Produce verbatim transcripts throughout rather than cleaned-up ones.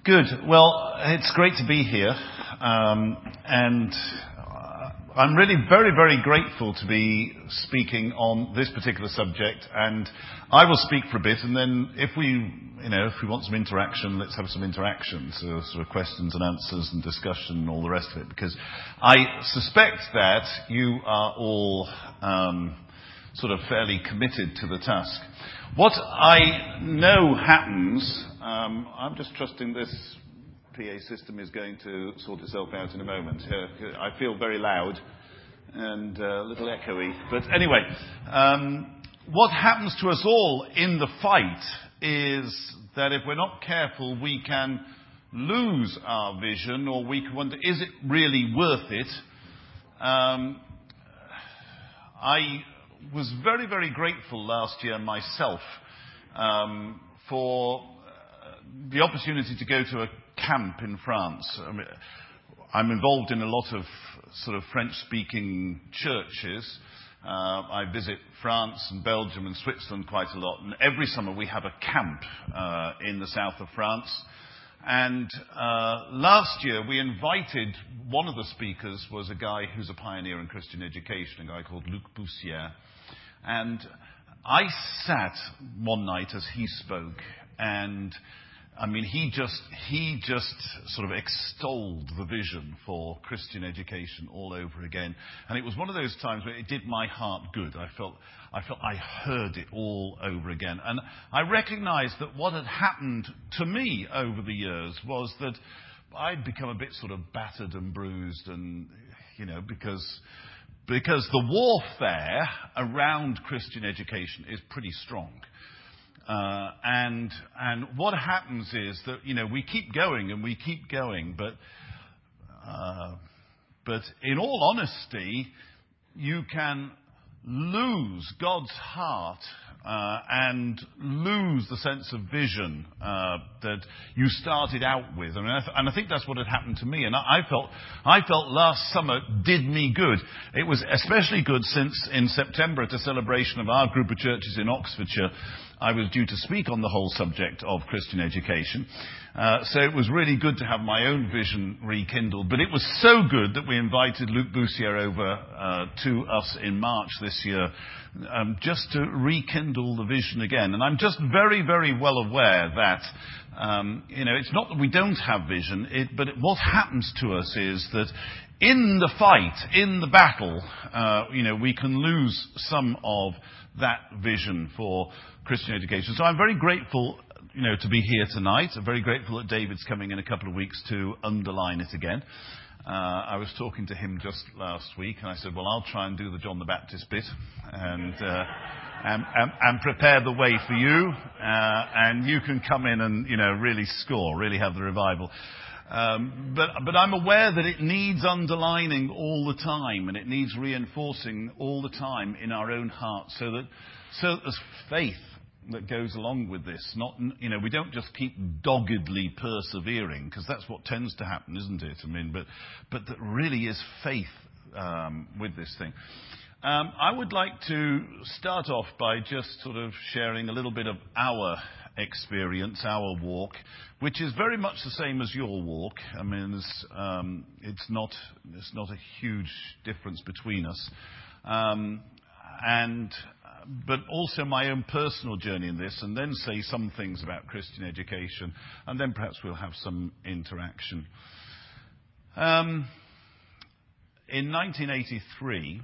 Good. Well, it's great to be here. Um, and uh, I'm really very, very grateful to be speaking on this particular subject. And I will speak for a bit, and then if we, you know, if we want some interaction, let's have some interaction. So sort of questions and answers and discussion and all the rest of it. Because I suspect that you are all um, sort of fairly committed to the task. What I know happens, um, I'm just trusting this P A system is going to sort itself out in a moment. Uh, I feel very loud and uh, a little echoey. But anyway, um, what happens to us all in the fight is that if we're not careful, we can lose our vision, or we can wonder, is it really worth it? Um, I was very, very grateful last year myself um, for uh, the opportunity to go to a camp in France. I mean, I'm involved in a lot of sort of French-speaking churches. Uh, I visit France and Belgium and Switzerland quite a lot, and every summer we have a camp uh, in the south of France. And uh, last year we invited, one of the speakers was a guy who's a pioneer in Christian education, a guy called Luc Boussière. And I sat one night as he spoke, and I mean, he just, he just sort of extolled the vision for Christian education all over again. And it was one of those times where it did my heart good. I felt, I felt I heard it all over again. And I recognized that what had happened to me over the years was that I'd become a bit sort of battered and bruised, and, you know, because, because the warfare around Christian education is pretty strong. Uh, and and what happens is that, you know, we keep going and we keep going, but uh, but in all honesty, you can lose God's heart uh, and lose the sense of vision uh, that you started out with. I mean, I th- and I think that's what had happened to me. And I, I felt I felt last summer did me good. It was especially good since in September, at a celebration of our group of churches in Oxfordshire, I was due to speak on the whole subject of Christian education. Uh, so it was really good to have my own vision rekindled. But it was so good that we invited Luc Boussière over uh, to us in March this year, um, just to rekindle the vision again. And I'm just very, very well aware that, um, you know, it's not that we don't have vision, it, but it, what happens to us is that in the fight, in the battle, uh, you know, we can lose some of that vision for Christian education. So I'm very grateful, you know, to be here tonight. I'm very grateful that David's coming in a couple of weeks to underline it again. Uh, I was talking to him just last week, and I said, well, I'll try and do the John the Baptist bit and uh, and, and, and prepare the way for you, uh, and you can come in and, you know, really score, really have the revival. Um, but, but I'm aware that it needs underlining all the time, and it needs reinforcing all the time in our own hearts, so that, so that there's faith that goes along with this. Not, you know, we don't just keep doggedly persevering, because that's what tends to happen, isn't it? I mean, but, but that really is faith um, with this thing. Um, I would like to start off by just sort of sharing a little bit of our experience, our walk, which is very much the same as your walk. I mean, it's, um, it's not it's not a huge difference between us, um, and but also my own personal journey in this, and then say some things about Christian education, and then perhaps we'll have some interaction. Um, in nineteen eighty-three,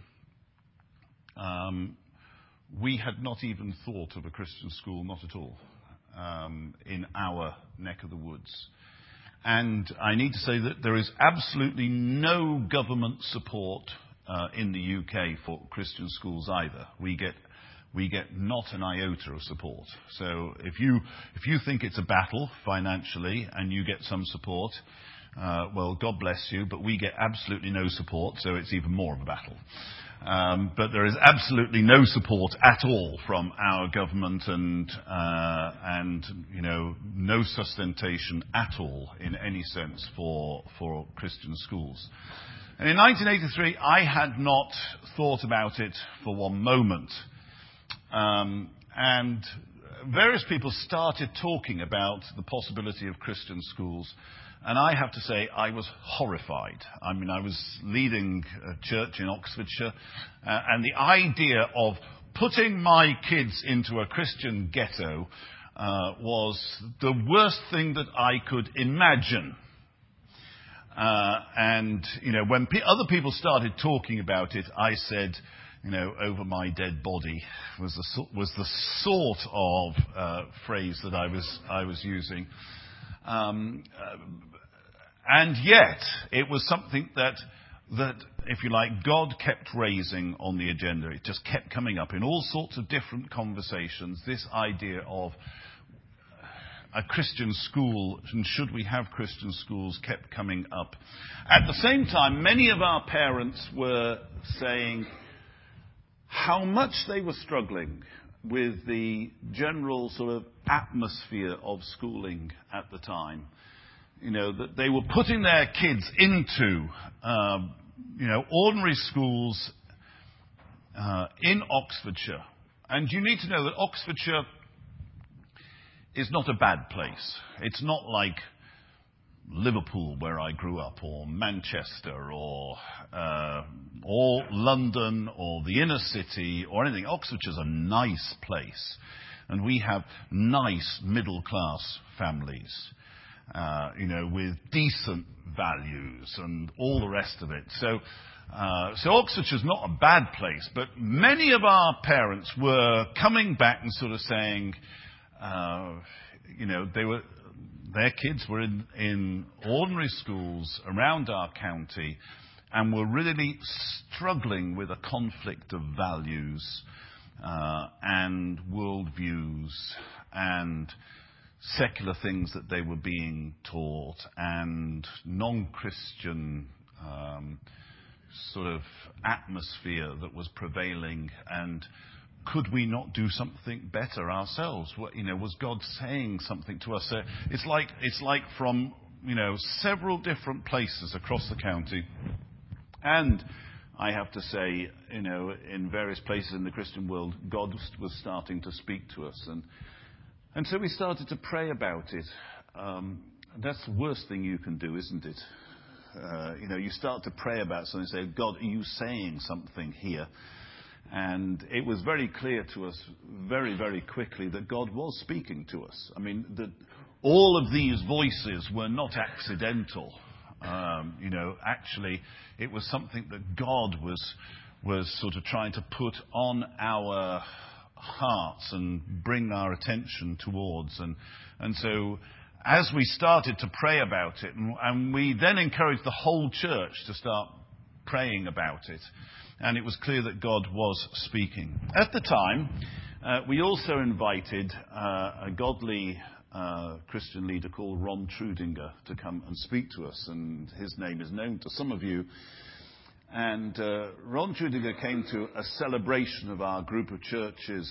um, we had not even thought of a Christian school, not at all. Um, in our neck of the woods. And I need to say that there is absolutely no government support uh, in the U K for Christian schools either. We get we get not an iota of support. So if you if you think it's a battle financially and you get some support, uh, well, God bless you, but we get absolutely no support, so it's even more of a battle. Um, but there is absolutely no support at all from our government, and uh, and you know, no sustentation at all in any sense for for Christian schools. And in nineteen eighty-three, I had not thought about it for one moment. Um, and various people started talking about the possibility of Christian schools. And I have to say, I was horrified. I mean, I was leading a church in Oxfordshire, uh, and the idea of putting my kids into a Christian ghetto uh, was the worst thing that I could imagine. Uh, and, you know, when pe- other people started talking about it, I said, you know, over my dead body was the, so- was the sort of uh, phrase that I was, I was using. Um, uh, and yet, it was something that, that, if you like, God kept raising on the agenda. It just kept coming up in all sorts of different conversations, this idea of a Christian school, and should we have Christian schools, kept coming up. At the same time, many of our parents were saying how much they were struggling with the general sort of atmosphere of schooling at the time. You know, that they were putting their kids into, um, you know, ordinary schools uh, in Oxfordshire. And you need to know that Oxfordshire is not a bad place. It's not like Liverpool, where I grew up, or Manchester, or uh, or London, or the inner city, or anything. Oxfordshire's a nice place, and we have nice middle-class families, uh, you know, with decent values and all the rest of it. So, uh, so Oxfordshire's not a bad place, but many of our parents were coming back and sort of saying, uh, you know, they were. Their kids were in, in ordinary schools around our county and were really struggling with a conflict of values uh, and worldviews and secular things that they were being taught and non-Christian um, sort of atmosphere that was prevailing. And could we not do something better ourselves? What, you know, was God saying something to us? Uh, it's like it's like from, you know, several different places across the county, and I have to say, you know, in various places in the Christian world, God was starting to speak to us, and and so we started to pray about it. Um, that's the worst thing you can do, isn't it? Uh, you know, you start to pray about something and say, God, are you saying something here? And it was very clear to us very, very quickly that God was speaking to us. I mean, that all of these voices were not accidental. Um, you know, actually, it was something that God was was sort of trying to put on our hearts and bring our attention towards. And and so, as we started to pray about it, and, and we then encouraged the whole church to start praying about it. And it was clear that God was speaking. At the time, uh, we also invited uh, a godly uh, Christian leader called Ron Trudinger to come and speak to us, and his name is known to some of you. And uh, Ron Trudinger came to a celebration of our group of churches,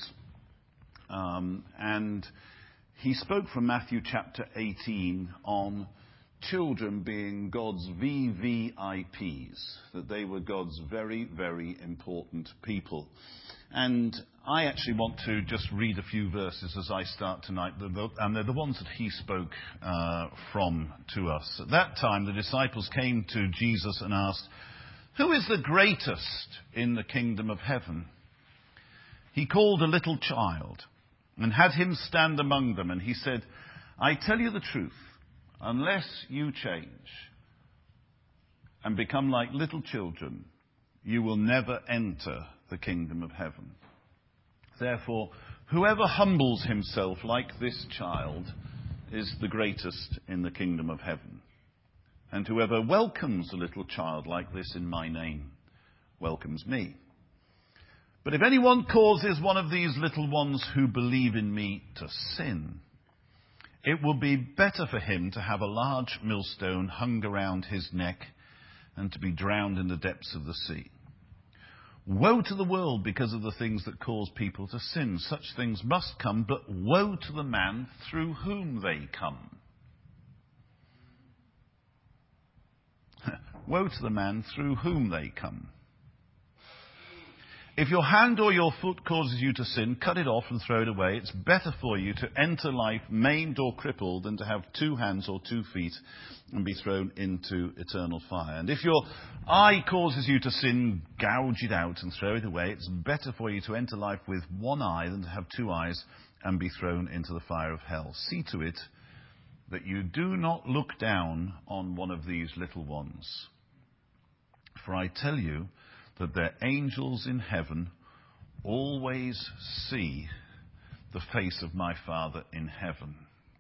um, and he spoke from Matthew chapter eighteen on children being God's V V I Ps, that they were God's very, very important people. And I actually want to just read a few verses as I start tonight, and they're the ones that he spoke uh, from to us. At that time, the disciples came to Jesus and asked, "Who is the greatest in the kingdom of heaven?" He called a little child and had him stand among them, and he said, "I tell you the truth. Unless you change and become like little children, you will never enter the kingdom of heaven. Therefore, whoever humbles himself like this child is the greatest in the kingdom of heaven. And whoever welcomes a little child like this in my name welcomes me. But if anyone causes one of these little ones who believe in me to sin, it will be better for him to have a large millstone hung around his neck and to be drowned in the depths of the sea. Woe to the world because of the things that cause people to sin. Such things must come, but woe to the man through whom they come." Woe to the man through whom they come. If your hand or your foot causes you to sin, cut it off and throw it away. It's better for you to enter life maimed or crippled than to have two hands or two feet and be thrown into eternal fire. And if your eye causes you to sin, gouge it out and throw it away. It's better for you to enter life with one eye than to have two eyes and be thrown into the fire of hell. See to it that you do not look down on one of these little ones. For I tell you that their angels in heaven always see the face of my Father in heaven.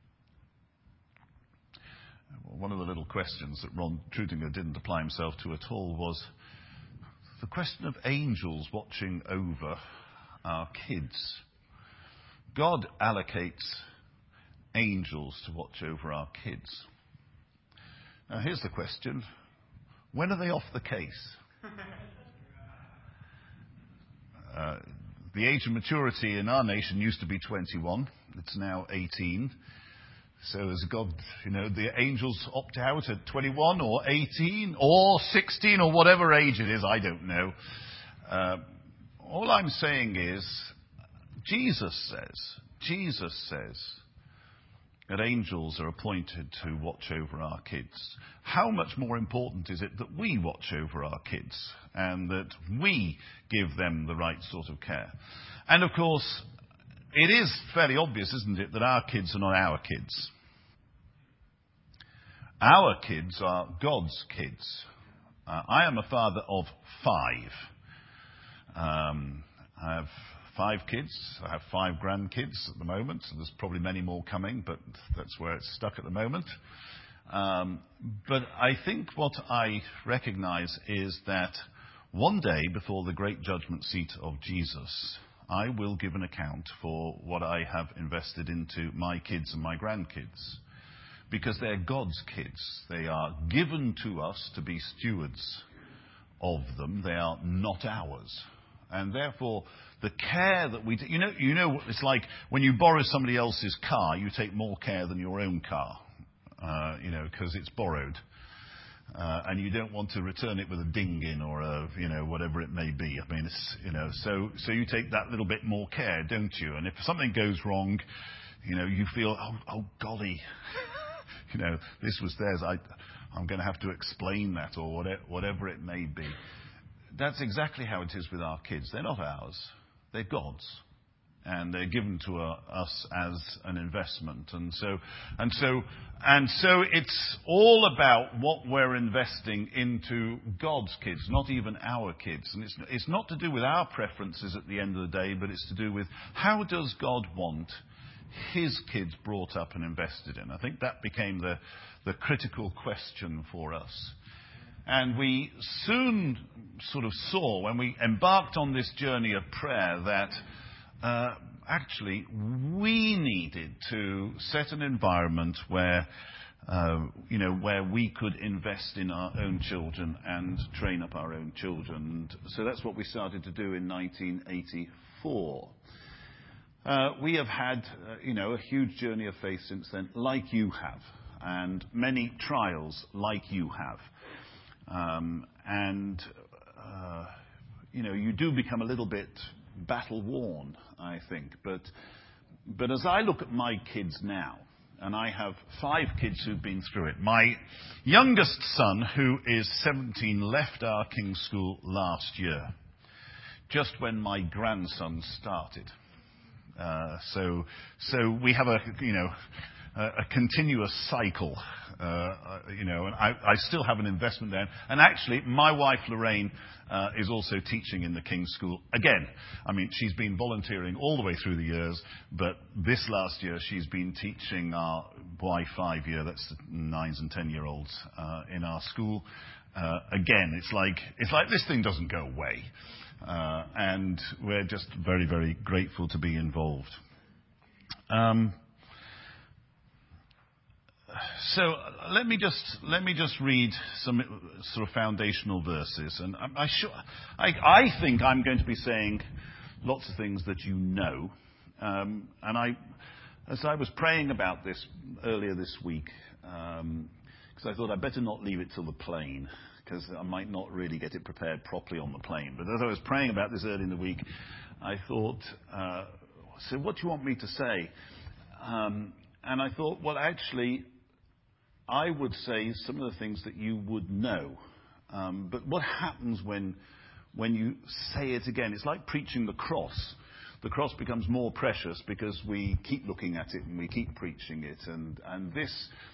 One of the little questions that Ron Trudinger didn't apply himself to at all was the question of angels watching over our kids. God allocates angels to watch over our kids. Now here's the question. When are they off the case? Uh, the age of maturity in our nation used to be twenty-one. It's now eighteen. So as God, you know, the angels opt out at twenty-one or eighteen or sixteen or whatever age it is, I don't know. Uh, all I'm saying is, Jesus says, Jesus says that angels are appointed to watch over our kids. How much more important is it that we watch over our kids and that we give them the right sort of care? And of course, it is fairly obvious, isn't it, that our kids are not our kids. Our kids are God's kids. Uh, I am a father of five. Um, I have five kids. I have five grandkids at the moment. So there's probably many more coming, but that's where it's stuck at the moment. Um, but I think what I recognize is that one day before the great judgment seat of Jesus, I will give an account for what I have invested into my kids and my grandkids. Because they're God's kids. They are given to us to be stewards of them. They are not ours. And therefore, the care that we do, you know, you know what it's like when you borrow somebody else's car, you take more care than your own car, uh, you know, because it's borrowed. Uh, and you don't want to return it with a ding in or a, you know, whatever it may be. I mean, it's, you know, so, so you take that little bit more care, don't you? And if something goes wrong, you know, you feel, oh, oh golly. You know, this was theirs. I, I'm going to have to explain that or whatever, whatever it may be. That's exactly how it is with our kids. They're not ours. They're God's. And they're given to uh, us as an investment. And so, and so, and so it's all about what we're investing into God's kids, not even our kids. And it's, it's not to do with our preferences at the end of the day, but it's to do with how does God want his kids brought up and invested in. I think that became the, the critical question for us. And we soon sort of saw, when we embarked on this journey of prayer, that uh, actually we needed to set an environment where, uh, you know, where we could invest in our own children and train up our own children. And so that's what we started to do in nineteen eighty-four. Uh, we have had, uh, you know, a huge journey of faith since then, like you have, and many trials like you have. Um, and, uh, you know, you do become a little bit battle-worn, I think. But, but as I look at my kids now, and I have five kids who've been through it. My youngest son, who is seventeen, left our King's School last year, just when my grandson started. Uh, so, so we have a, you know, a, a continuous cycle, uh, you know, and I, I still have an investment there. And actually, my wife, Lorraine, uh, is also teaching in the King's School. Again, I mean, she's been volunteering all the way through the years, but this last year she's been teaching our Y five year, that's the nines and ten year olds, uh, in our school. Uh, again, it's like, it's like this thing doesn't go away. Uh, and we're just very, very grateful to be involved. Um, so let me just let me just read some sort of foundational verses, and I, I, sure, I, I think I'm going to be saying lots of things that you know. Um, and I, as I was praying about this earlier this week, because um, I thought I'd better not leave it till the plane, because I might not really get it prepared properly on the plane. But as I was praying about this early in the week, I thought, uh, so what do you want me to say? Um, and I thought, well, actually, I would say some of the things that you would know. Um, but what happens when when you say it again? It's like preaching the cross. The cross becomes more precious because we keep looking at it and we keep preaching it. And, and this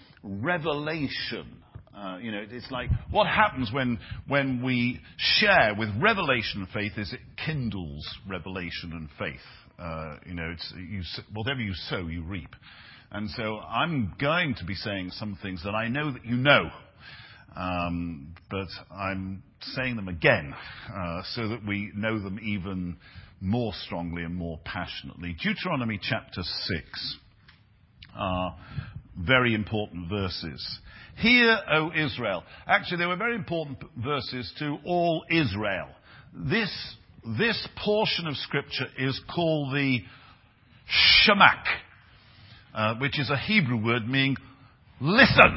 revelation, uh, you know, it's like what happens when when we share with revelation and faith is it kindles revelation and faith. Uh, you know, it's you, whatever you sow, you reap. And so I'm going to be saying some things that I know that you know. Um, but I'm saying them again uh, so that we know them even more strongly and more passionately. Deuteronomy chapter six are very important verses. Hear, O Israel. Actually, they were very important verses to all Israel. This, this portion of Scripture is called the Shamak, uh, which is a Hebrew word meaning listen.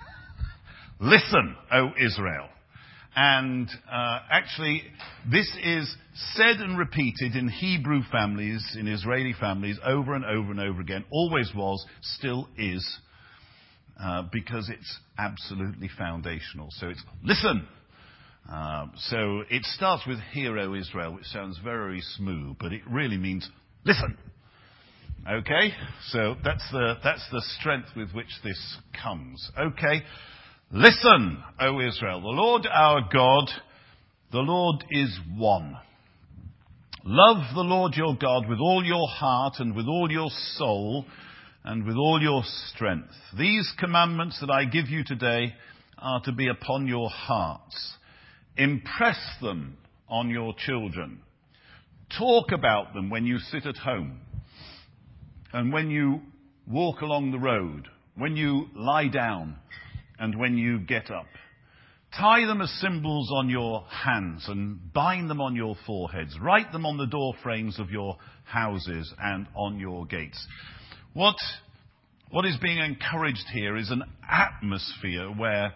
Listen, O Israel. And uh, actually, this is said and repeated in Hebrew families, in Israeli families, over and over and over again. Always was, still is, uh, because it's absolutely foundational. So it's listen. Uh, so it starts with Hear, O Israel, which sounds very smooth, but it really means listen. Okay? So that's the that's the strength with which this comes. Okay? Listen, O Israel, the Lord our God, the Lord is one. Love the Lord your God with all your heart and with all your soul and with all your strength. These commandments that I give you today are to be upon your hearts. Impress them on your children. Talk about them when you sit at home and when you walk along the road, when you lie down, and when you get up. Tie them as symbols on your hands and bind them on your foreheads. Write them on the door frames of your houses and on your gates. What, what is being encouraged here is an atmosphere where,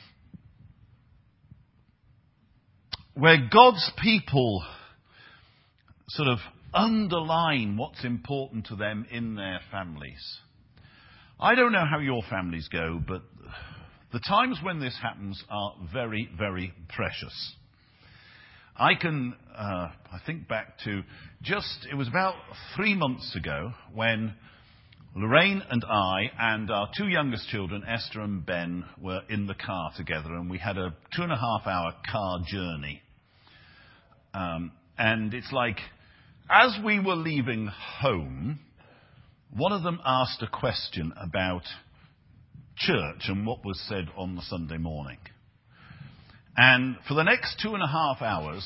where God's people sort of underline what's important to them in their families. I don't know how your families go, but the times when this happens are very, very precious. I can, uh, I think back to just, it was about three months ago when Lorraine and I and our two youngest children, Esther and Ben, were in the car together, and we had a two and a half hour car journey. Um, and it's like, as we were leaving home, one of them asked a question about church and what was said on the Sunday morning. And for the next two and a half hours,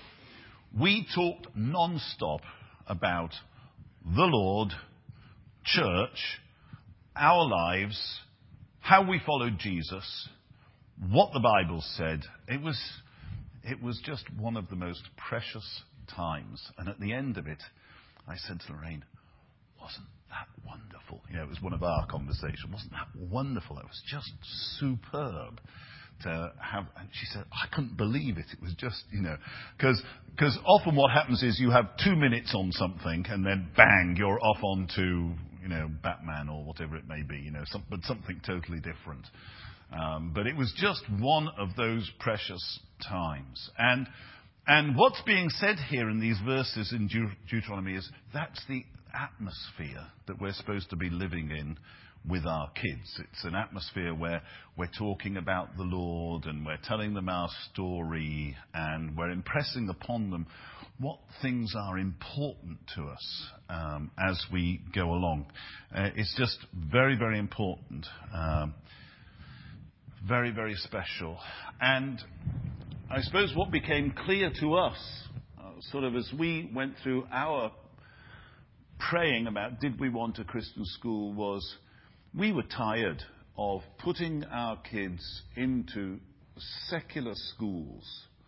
we talked non-stop about the Lord, church, our lives, how we followed Jesus, what the Bible said. It was, it was just one of the most precious times. And at the end of it, I said to Lorraine, wasn't that wonderful? You know, it was one of our conversations. Wasn't that wonderful? It was just superb to have. And she said, I couldn't believe it. It was just, you know, because because often what happens is you have two minutes on something and then bang, you're off onto, you know, Batman or whatever it may be, you know, some, but something totally different. Um, but it was just one of those precious times. And and what's being said here in these verses in Deut- Deuteronomy is that's the atmosphere that we're supposed to be living in with our kids. It's an atmosphere where we're talking about the Lord and we're telling them our story and we're impressing upon them what things are important to us um, as we go along. Uh, it's just very, very important. Um, very, very special. And I suppose what became clear to us, uh, sort of as we went through our praying about did we want a Christian school, was we were tired of putting our kids into secular schools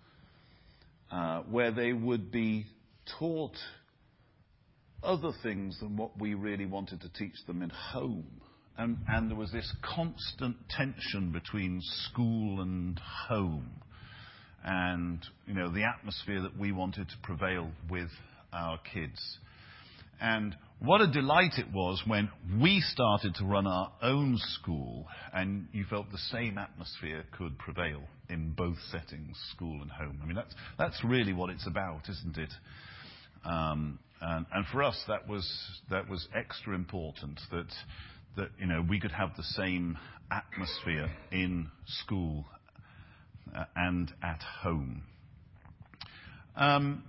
uh, where they would be taught other things than what we really wanted to teach them in home. and, and there was this constant tension between school and home, and you know the atmosphere that we wanted to prevail with our kids. And what a delight it was when we started to run our own school and you felt the same atmosphere could prevail in both settings, school and home. I mean, that's, that's really what it's about, isn't it? Um, and, and for us, that was, that was extra important, that, that, you know, we could have the same atmosphere in school uh, and at home. Um,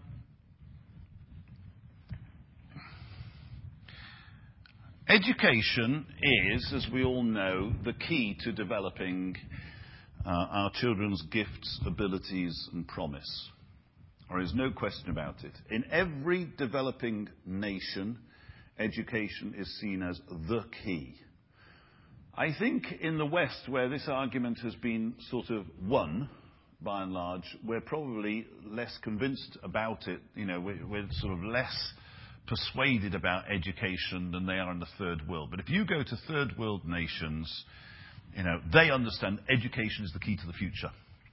Education is, as we all know, the key to developing uh, our children's gifts, abilities and promise. There is no question about it. In every developing nation, education is seen as the key. I think in the West, where this argument has been sort of won, by and large, we're probably less convinced about it. You know, we're, we're sort of less persuaded about education than they are in the third world. But if you go to third world nations, you know, they understand education is the key to the future.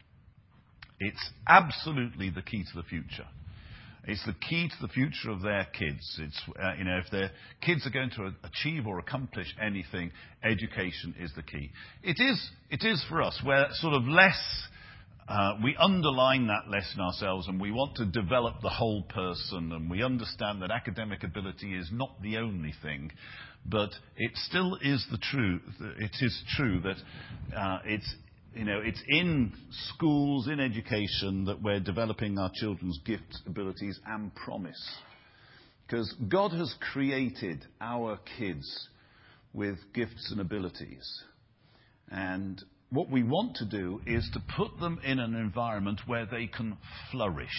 It's absolutely the key to the future. It's the key to the future of their kids. It's, uh, you know, if their kids are going to achieve or accomplish anything, education is the key. It is, it is for us. We're sort of less, uh, we underline that lesson ourselves and we want to develop the whole person, and we understand that academic ability is not the only thing. But it still is the truth. It is true that uh, it's, you know, it's in schools, in education, that we're developing our children's gifts, abilities, and promise. Because God has created our kids with gifts and abilities. And what we want to do is to put them in an environment where they can flourish.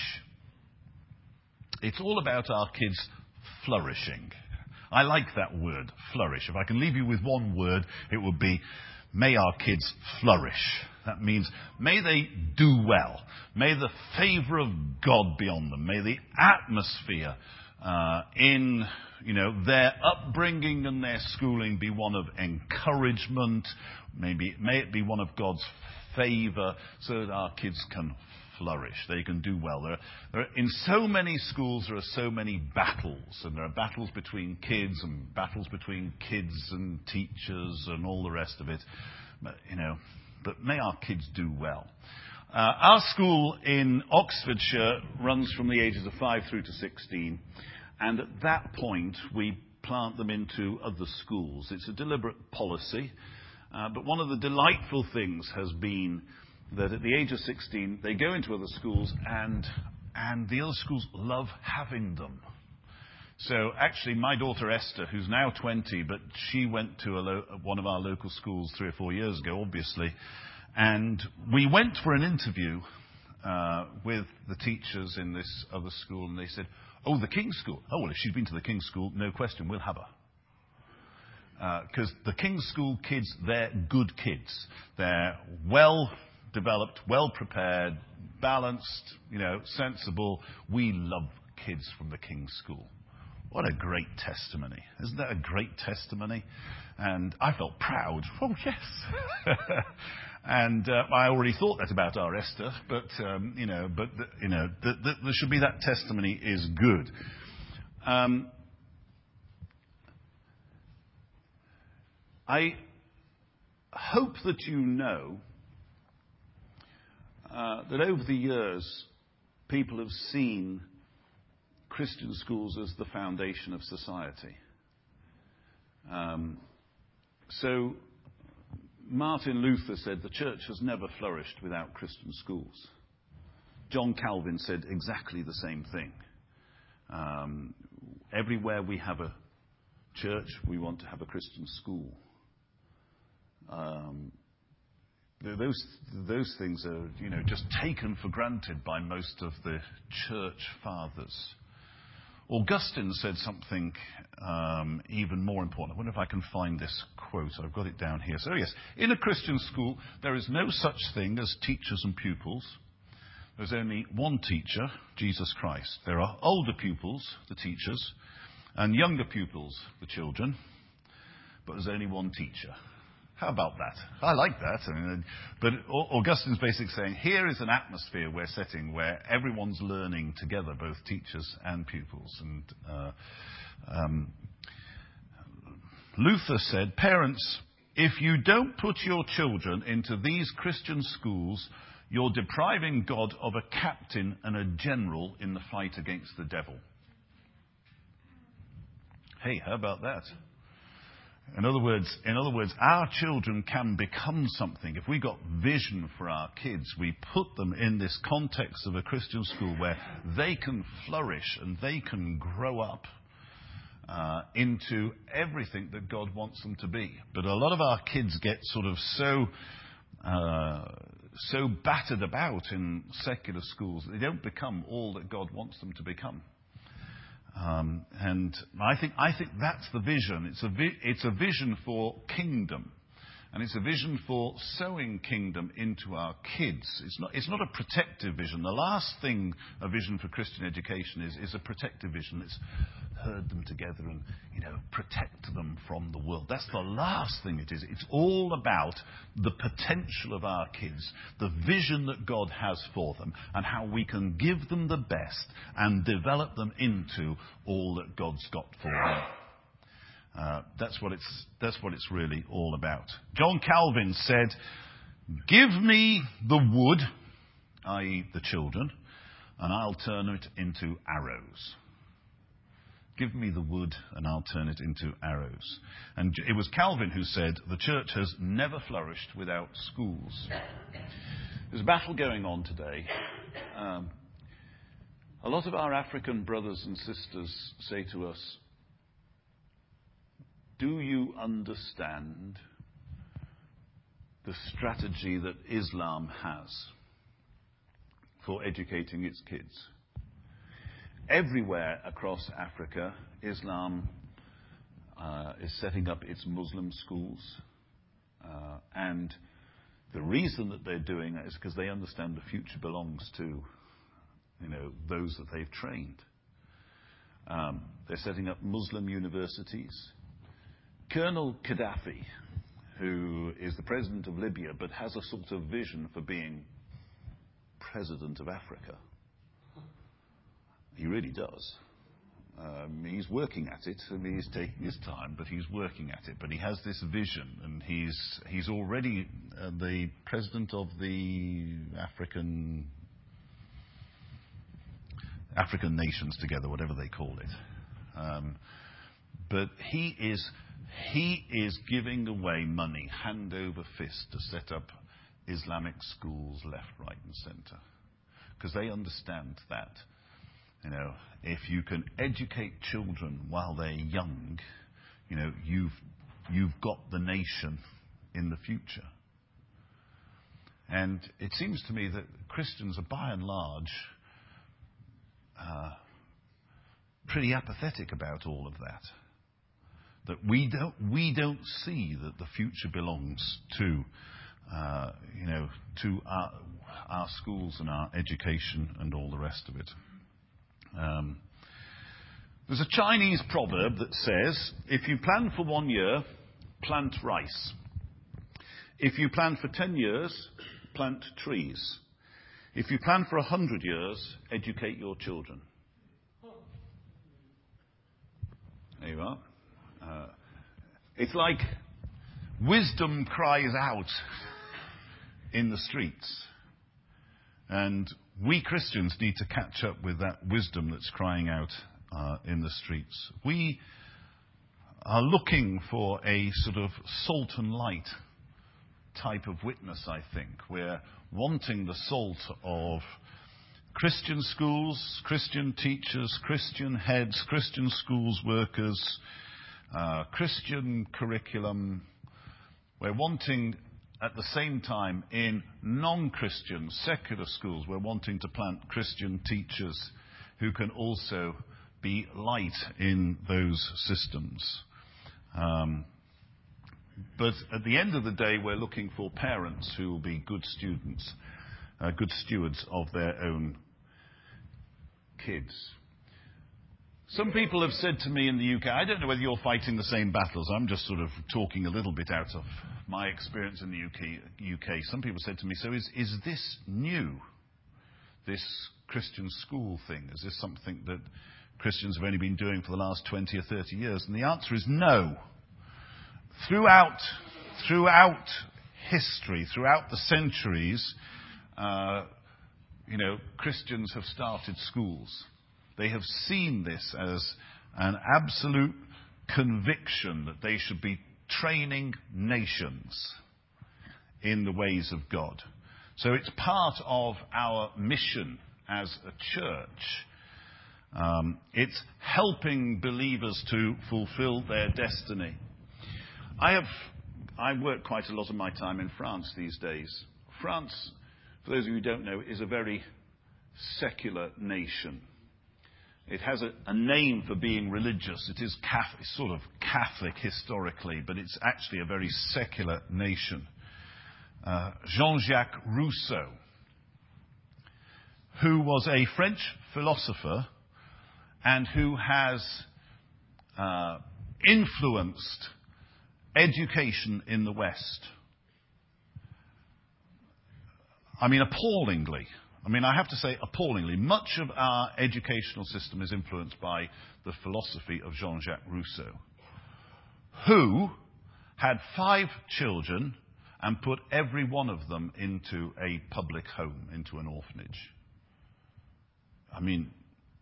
It's all about our kids flourishing. I like that word, flourish. If I can leave you with one word, it would be, may our kids flourish. That means, may they do well. May the favour of God be on them. May the atmosphere uh, in, you know, their upbringing and their schooling be one of encouragement. Maybe may it be one of God's favour, so that our kids can flourish. They can do well. There are, there are, in so many schools, there are so many battles, and there are battles between kids and battles between kids and teachers and all the rest of it. But, you know, but may our kids do well. Uh, our school in Oxfordshire runs from the ages of five through to sixteen, and at that point we plant them into other schools. It's a deliberate policy, uh, but one of the delightful things has been that at the age of sixteen, they go into other schools, and and the other schools love having them. So actually, my daughter Esther, who's now twenty, but she went to a lo- one of our local schools three or four years ago, obviously, and we went for an interview uh, with the teachers in this other school, and they said, oh, the King's School. Oh, well, if she's been to the King's School, no question, we'll have her. Because uh, the King's School kids, they're good kids. They're well developed, well prepared, balanced, you know, sensible. We love kids from the King's School. What a great testimony. Isn't that a great testimony? And I felt proud. Oh, yes. and uh, I already thought that about our Esther, but, um, you know, but, the, you know, the, the, there should be that testimony is good. Um, I hope that you know uh, that over the years, people have seen Christian schools as the foundation of society. Um, so Martin Luther said the church has never flourished without Christian schools. John Calvin said exactly the same thing. Um, everywhere we have a church, we want to have a Christian school. Um, those those things are, you know, just taken for granted by most of the church fathers. Augustine said something um, even more important. I wonder if I can find this quote. I've got it down here. So yes, in a Christian school, there is no such thing as teachers and pupils. There's only one teacher, Jesus Christ. There are older pupils, the teachers, and younger pupils, the children. but there's only one teacher. How about that? I like that. I mean, but Augustine's basically saying, here is an atmosphere we're setting where everyone's learning together, both teachers and pupils. And uh, um, Luther said, parents, if you don't put your children into these Christian schools, you're depriving God of a captain and a general in the fight against the devil. Hey, how about that? In other words, in other words, our children can become something. If we got vision for our kids, we put them in this context of a Christian school where they can flourish and they can grow up uh, into everything that God wants them to be. But a lot of our kids get sort of so uh, so battered about in secular schools, they don't become all that God wants them to become. Um, and I think I think that's the vision. It's a vi- it's a vision for kingdom, and it's a vision for sowing kingdom into our kids. It's not it's not a protective vision. The last thing a vision for Christian education is is a protective vision. It's herd them together and, you know, protect them from the world. That's the last thing it is. It's all about the potential of our kids, the vision that God has for them, and how we can give them the best and develop them into all that God's got for them. Uh, that's what it's that's what it's really all about. John Calvin said, "Give me the wood, that is the children, and I'll turn it into arrows." Give me the wood and I'll turn it into arrows. And it was Calvin who said, the church has never flourished without schools. There's a battle going on today. Um, a lot of our African brothers and sisters say to us, do you understand the strategy that Islam has for educating its kids? Everywhere across Africa, Islam uh, is setting up its Muslim schools. Uh, and the reason that they're doing it is because they understand the future belongs to, you know, those that they've trained. Um, they're setting up Muslim universities. Colonel Gaddafi, who is the president of Libya, but has a sort of vision for being president of Africa. He really does. Um, he's working at it. I mean, he's taking his time, but he's working at it. But he has this vision, and he's he's already uh, the president of the African African nations together, whatever they call it. Um, but he is he is giving away money hand over fist to set up Islamic schools left, right, and centre, because they understand that. You know, if you can educate children while they're young, you know, you've you've got the nation in the future. And it seems to me that Christians are by and large uh, pretty apathetic about all of that. That we don't we don't see that the future belongs to uh, you know to our our schools and our education and all the rest of it. Um, there's a Chinese proverb that says, if you plan for one year, plant rice. If you plan for ten years, plant trees. If you plan for a hundred years, educate your children. There you are. Uh, it's like wisdom cries out in the streets. And we Christians need to catch up with that wisdom that's crying out uh, in the streets. We are looking for a sort of salt and light type of witness, I think. We're wanting the salt of Christian schools, Christian teachers, Christian heads, Christian schools workers, uh, Christian curriculum. We're wanting, at the same time, in non-Christian, secular schools, we're wanting to plant Christian teachers who can also be light in those systems. Um, but at the end of the day, we're looking for parents who will be good students, uh, good stewards of their own kids. Some people have said to me in the U K, I don't know whether you're fighting the same battles. I'm just sort of talking a little bit out of my experience in the U K. U K. Some people said to me, so is, is this new, this Christian school thing? Is this something that Christians have only been doing for the last twenty or thirty years? And the answer is no. Throughout, throughout history, throughout the centuries, uh, you know, Christians have started schools. They have seen this as an absolute conviction that they should be training nations in the ways of God. So it's part of our mission as a church. Um, it's helping believers to fulfill their destiny. I have, I work quite a lot of my time in France these days. France, for those of you who don't know, is a very secular nation. It has a, a name for being religious. It is Catholic, sort of Catholic historically, but it's actually a very secular nation. Uh, Jean-Jacques Rousseau, who was a French philosopher and who has uh, influenced education in the West. I mean, appallingly. I mean, I have to say appallingly. Much of our educational system is influenced by the philosophy of Jean-Jacques Rousseau, who had five children and put every one of them into a public home, into an orphanage. I mean,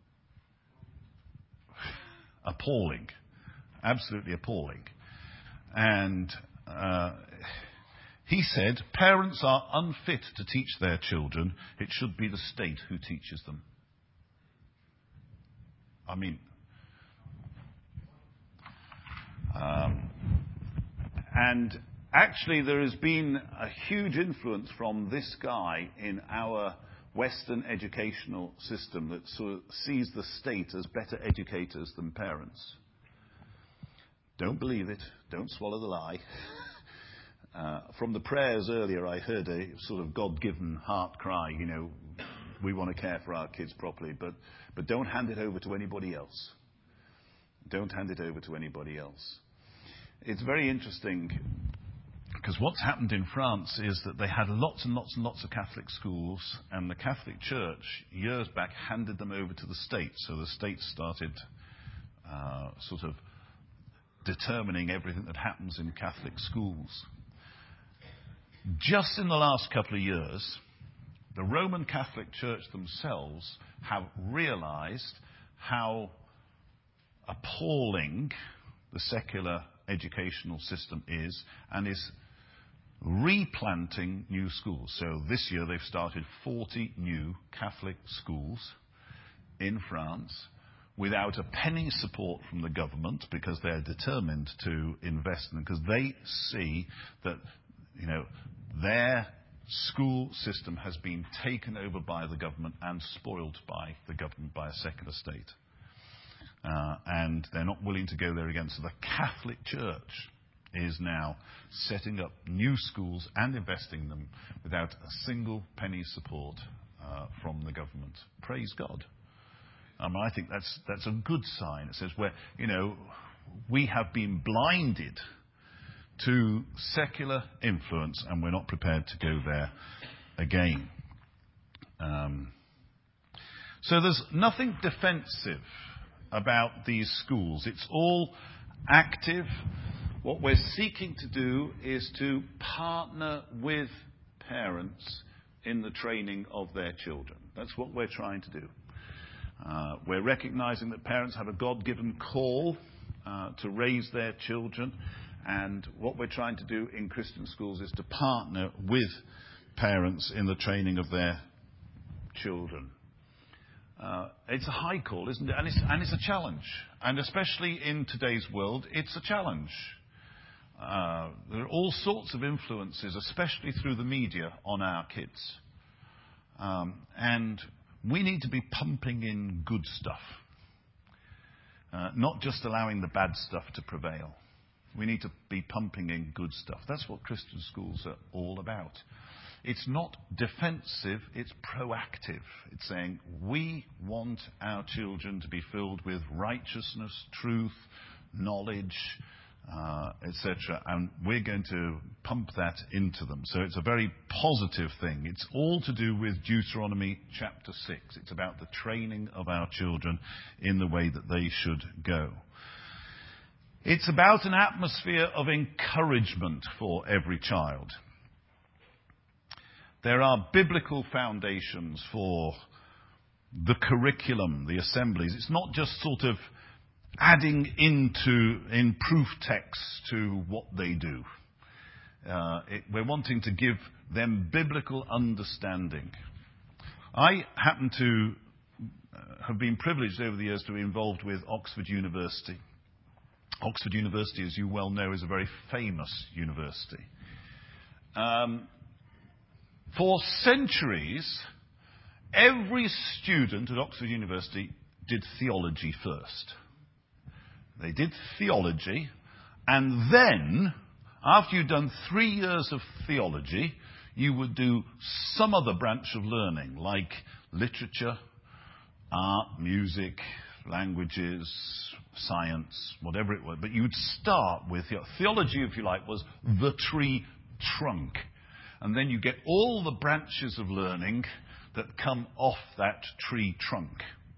appalling. Absolutely appalling. And uh, he said, parents are unfit to teach their children. It should be the state who teaches them. I mean, um, and actually there has been a huge influence from this guy in our Western educational system that sort of sees the state as better educators than parents. Don't believe it. Don't swallow the lie. Uh, from the prayers earlier, I heard a sort of God-given heart cry, you know, we want to care for our kids properly, but, but don't hand it over to anybody else. Don't hand it over to anybody else. It's very interesting, because what's happened in France is that they had lots and lots and lots of Catholic schools, and the Catholic Church, years back, handed them over to the state. So the state started uh, sort of determining everything that happens in Catholic schools. Just in the last couple of years, the Roman Catholic Church themselves have realized how appalling the secular educational system is and is replanting new schools. So this year they've started forty new Catholic schools in France without a penny support from the government, because they're determined to invest in them, because they see that, you know, their school system has been taken over by the government and spoiled by the government, by a secular state. Uh, and they're not willing to go there again. So the Catholic Church is now setting up new schools and investing in them without a single penny support uh, from the government. Praise God. Um, I think that's that's a good sign. It says, where, you know, we have been blinded to secular influence and we're not prepared to go there again. Um, so there's nothing defensive about these schools. It's all active. What we're seeking to do is to partner with parents in the training of their children. That's what we're trying to do. Uh, we're recognizing that parents have a God-given call uh, to raise their children, and what we're trying to do in Christian schools is to partner with parents in the training of their children. Uh, it's a high call, isn't it? And it's, and it's a challenge. And especially in today's world, it's a challenge. Uh, there are all sorts of influences, especially through the media, on our kids. Um, and we need to be pumping in good stuff, uh, not just allowing the bad stuff to prevail. We need to be pumping in good stuff. That's what Christian schools are all about. It's not defensive, it's proactive. It's saying we want our children to be filled with righteousness, truth, knowledge, uh, et cetera, and we're going to pump that into them. So it's a very positive thing. It's all to do with Deuteronomy chapter six. It's about the training of our children in the way that they should go. It's about an atmosphere of encouragement for every child. There are biblical foundations for the curriculum, the assemblies. It's not just sort of adding into, in proof text to what they do. Uh, it, we're wanting to give them biblical understanding. I happen to uh, have been privileged over the years to be involved with Oxford University. Oxford University, as you well know, is a very famous university. Um, for centuries, every student at Oxford University did theology first. They did theology, and then, after you'd done three years of theology, you would do some other branch of learning, like literature, art, music, languages, science, whatever it was. But you would start with theology, if you like, was the tree trunk. And then you get all the branches of learning that come off that tree trunk.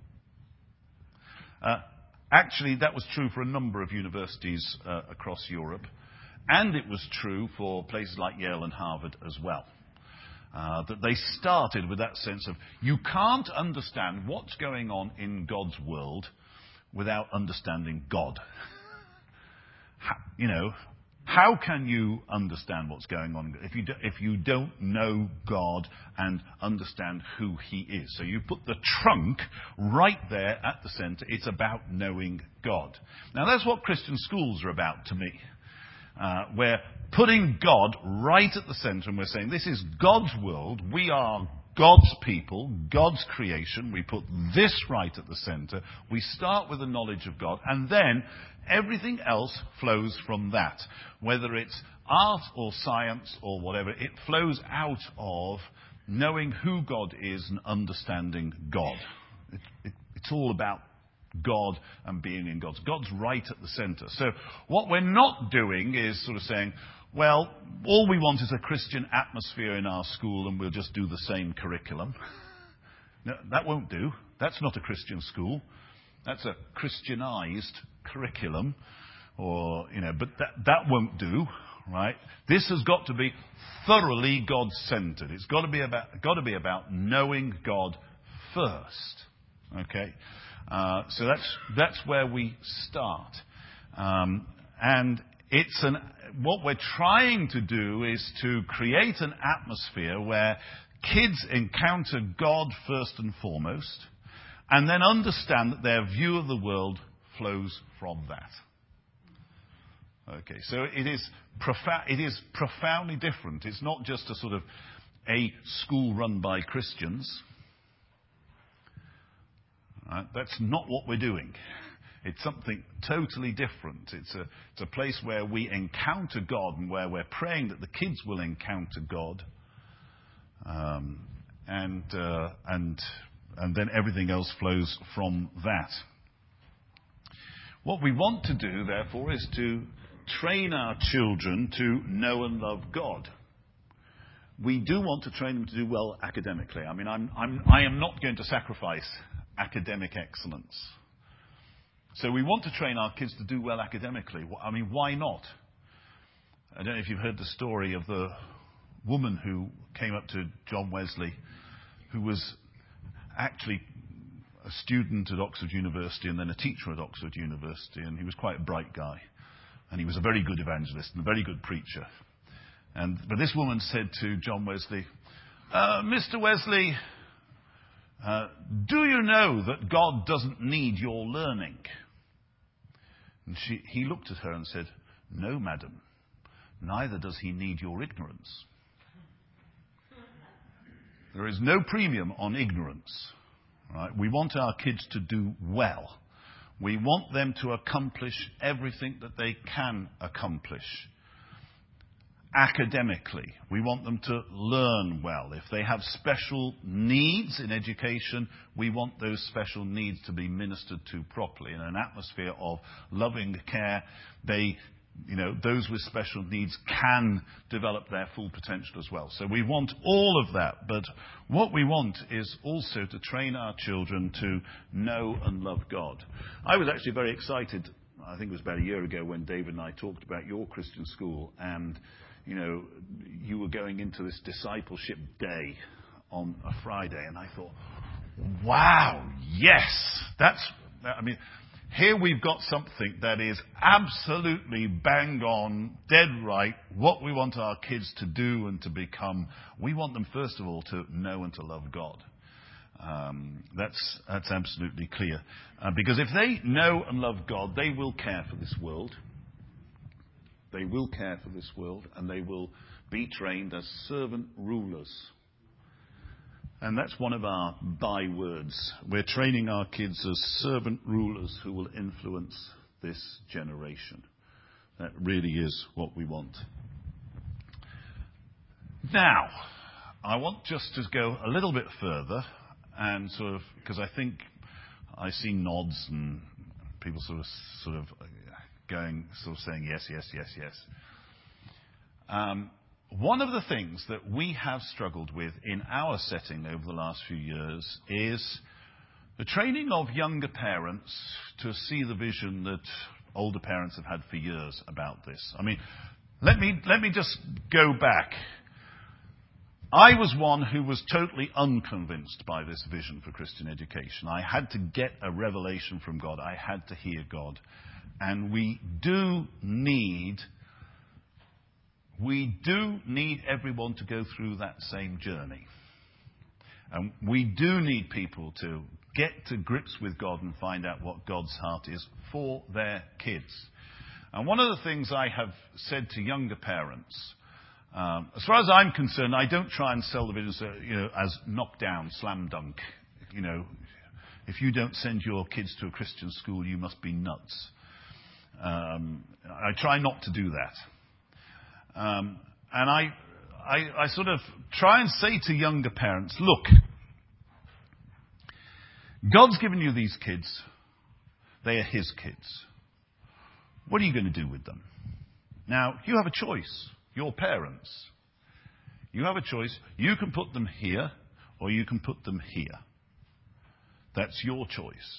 Uh, actually, that was true for a number of universities uh, across Europe. And it was true for places like Yale and Harvard as well. Uh, that they started with that sense of, you can't understand what's going on in God's world without understanding God. How, you know, how can you understand what's going on if you, do, if you don't know God and understand who He is? So you put the trunk right there at the centre. It's about knowing God. Now that's what Christian schools are about to me. Uh, we're putting God right at the centre, and we're saying this is God's world. We are God's people, God's creation. We put this right at the centre. We start with the knowledge of God, and then everything else flows from that. Whether it's art or science or whatever, it flows out of knowing who God is and understanding God. It, it, it's all about God and being in God's. God's right at the centre. So what we're not doing is sort of saying, well, all we want is a Christian atmosphere in our school and we'll just do the same curriculum. No, that won't do. That's not a Christian school. That's a Christianized curriculum. Or, you know, but that, that won't do, right? This has got to be thoroughly God-centered. It's got to be about, got to be about knowing God first. Okay? Uh, so that's that's where we start, um, and it's an what we're trying to do is to create an atmosphere where kids encounter God first and foremost, and then understand that their view of the world flows from that. Okay, so it is profound. It is profoundly different. It's not just a sort of a school run by Christians. Right? That's not what we're doing. It's something totally different. It's a, it's a place where we encounter God and where we're praying that the kids will encounter God. Um, and, uh, and, and then everything else flows from that. What we want to do, therefore, is to train our children to know and love God. We do want to train them to do well academically. I mean, I'm, I'm, I am not going to sacrifice academic excellence. So we want to train our kids to do well academically. I mean, why not? I don't know if you've heard the story of the woman who came up to John Wesley, who was actually a student at Oxford University and then a teacher at Oxford University, and he was quite a bright guy. And he was a very good evangelist and a very good preacher. And but this woman said to John Wesley, uh, Mister Wesley, Uh, do you know that God doesn't need your learning? And she, he looked at her and said, no, madam, neither does he need your ignorance. There is no premium on ignorance. Right? We want our kids to do well. We want them to accomplish everything that they can accomplish. academically. We want them to learn well. If they have special needs in education, we want those special needs to be ministered to properly in an atmosphere of loving care. They, you know, those with special needs can develop their full potential as well. So we want all of that, but what we want is also to train our children to know and love God. I was actually very excited, I think it was about a year ago, when David and I talked about your Christian school, and you know, you were going into this discipleship day on a Friday, and I thought, wow, yes, that's, I mean, here we've got something that is absolutely bang on, dead right, what we want our kids to do and to become. We want them, first of all, to know and to love God. Um, that's, that's absolutely clear. Uh, because if they know and love God, they will care for this world. They will care for this world, and they will be trained as servant rulers. And that's one of our bywords. We're training our kids as servant rulers who will influence this generation. That really is what we want. Now, I want just to go a little bit further, and sort of, because I think I see nods and people sort of, sort of going, sort of saying yes, yes, yes, yes. Um, one of the things that we have struggled with in our setting over the last few years is the training of younger parents to see the vision that older parents have had for years about this. I mean, let me, let me just go back. I was one who was totally unconvinced by this vision for Christian education. I had to get a revelation from God. I had to hear God. And we do need, we do need everyone to go through that same journey. And we do need people to get to grips with God and find out what God's heart is for their kids. And one of the things I have said to younger parents, um, as far as I'm concerned, I don't try and sell the vision as, you know, as knockdown, slam dunk. You know, if you don't send your kids to a Christian school, you must be nuts. Um, I try not to do that. Um, and I, I, I sort of try and say to younger parents, look, God's given you these kids. They are his kids. What are you going to do with them? Now, you have a choice. Your parents. You have a choice. You can put them here, or you can put them here. That's your choice.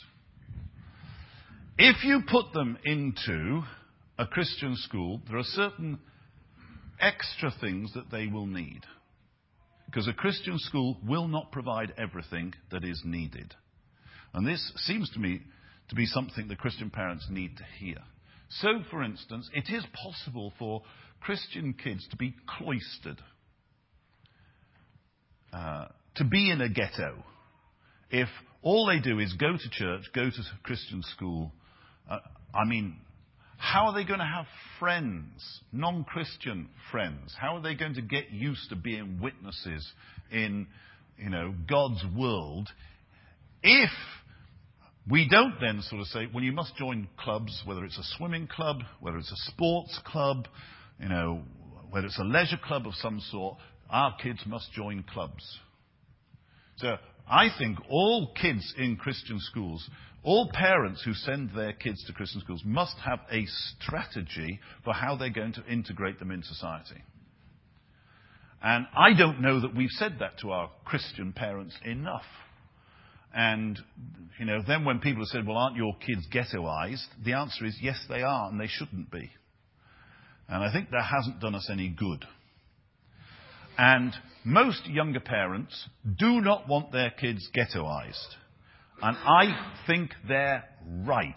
If you put them into a Christian school, there are certain extra things that they will need. Because a Christian school will not provide everything that is needed. And this seems to me to be something that Christian parents need to hear. So, for instance, it is possible for Christian kids to be cloistered, uh, to be in a ghetto, if all they do is go to church, go to Christian school. Uh, I mean, how are they going to have friends, non-Christian friends? How are they going to get used to being witnesses in, you know, God's world if we don't then sort of say, well, you must join clubs, whether it's a swimming club, whether it's a sports club, you know, whether it's a leisure club of some sort, our kids must join clubs. So I think all kids in Christian schools, all parents who send their kids to Christian schools must have a strategy for how they're going to integrate them in society. And I don't know that we've said that to our Christian parents enough. And, you know, then when people have said, well, aren't your kids ghettoized? The answer is yes, they are, and they shouldn't be. And I think that hasn't done us any good. And most younger parents do not want their kids ghettoized. And I think they're right.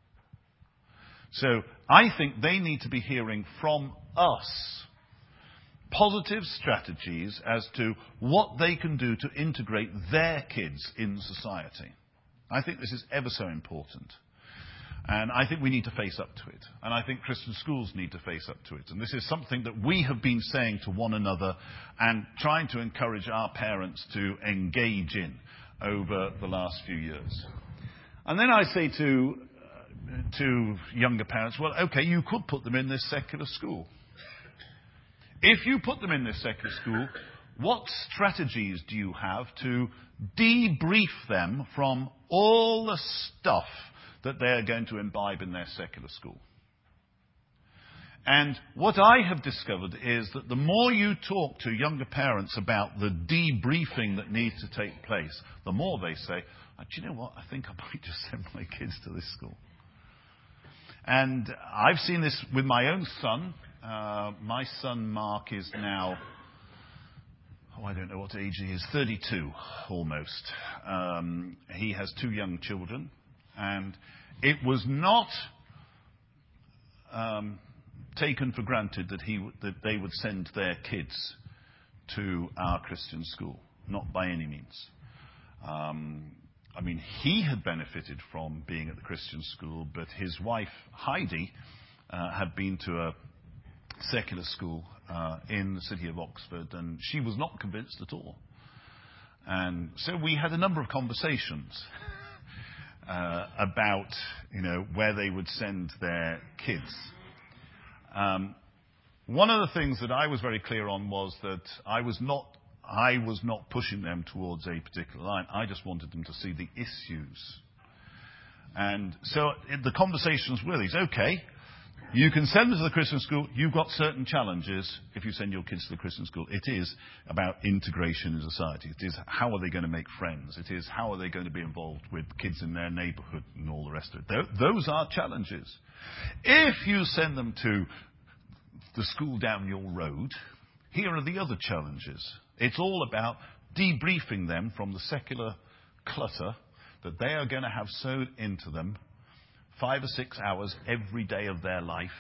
So I think they need to be hearing from us positive strategies as to what they can do to integrate their kids in society. I think this is ever so important. And I think we need to face up to it. And I think Christian schools need to face up to it. And this is something that we have been saying to one another and trying to encourage our parents to engage in over the last few years. And then I say to, uh, to younger parents, well, okay, you could put them in this secular school. if you put them in this secular school, what strategies do you have to debrief them from all the stuff that they're going to imbibe in their secular school? And what I have discovered is that the more you talk to younger parents about the debriefing that needs to take place, the more they say, oh, do you know what, I think I might just send my kids to this school. And I've seen this with my own son. Uh, my son Mark is now, oh, I don't know what age he is, thirty-two almost. Um, he has two young children. And it was not um, taken for granted that he w- that they would send their kids to our Christian school. Not by any means. Um, I mean, he had benefited from being at the Christian school, but his wife, Heidi, uh, had been to a secular school uh, in the city of Oxford, and she was not convinced at all. And so we had a number of conversations uh, about, you know, where they would send their kids. Um, one of the things that I was very clear on was that I was not I was not pushing them towards a particular line. I just wanted them to see the issues. And so it, the conversations were these, okay, you can send them to the Christian school. You've got certain challenges if you send your kids to the Christian school. It is about integration in society. It is how are they going to make friends. It is how are they going to be involved with kids in their neighbourhood and all the rest of it. Th- those are challenges. If you send them to the school down your road, here are the other challenges. It's all about debriefing them from the secular clutter that they are going to have sewed into them five or six hours every day of their life.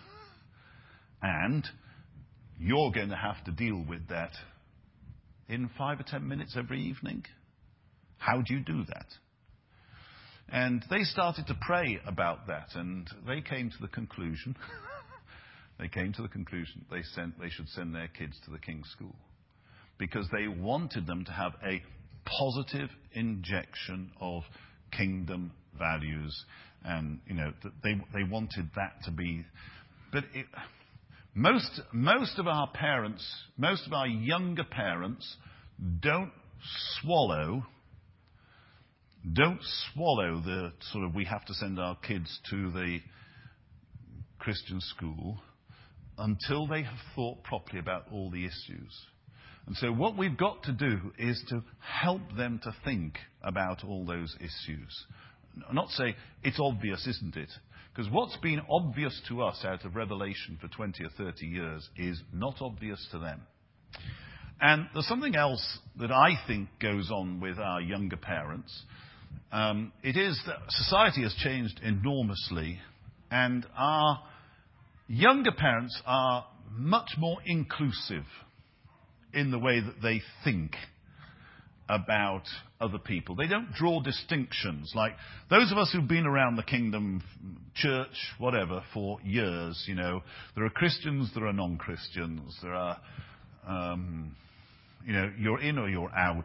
And you're going to have to deal with that in five or ten minutes every evening. How do you do that? And they started to pray about that, and they came to the conclusion, they came to the conclusion they sent, they should send their kids to the King's School. Because they wanted them to have a positive injection of kingdom values, and you know they they wanted that to be. But it, most most of our parents, most of our younger parents, don't swallow don't swallow the sort of we have to send our kids to the Christian school until they have thought properly about all the issues. And so what we've got to do is to help them to think about all those issues. Not say, it's obvious, isn't it? Because what's been obvious to us out of Revelation for twenty or thirty years is not obvious to them. And there's something else that I think goes on with our younger parents. Um, it is that society has changed enormously, and our younger parents are much more inclusive in the way that they think about other people. They don't draw distinctions. Like those of us who've been around the kingdom, church, whatever, for years, you know, there are Christians, there are non-Christians, there are, um, you know, you're in or you're out.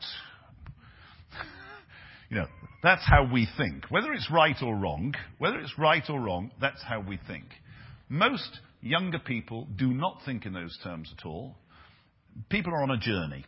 You know, that's how we think. Whether it's right or wrong, whether it's right or wrong, that's how we think. Most younger people do not think in those terms at all. People are on a journey.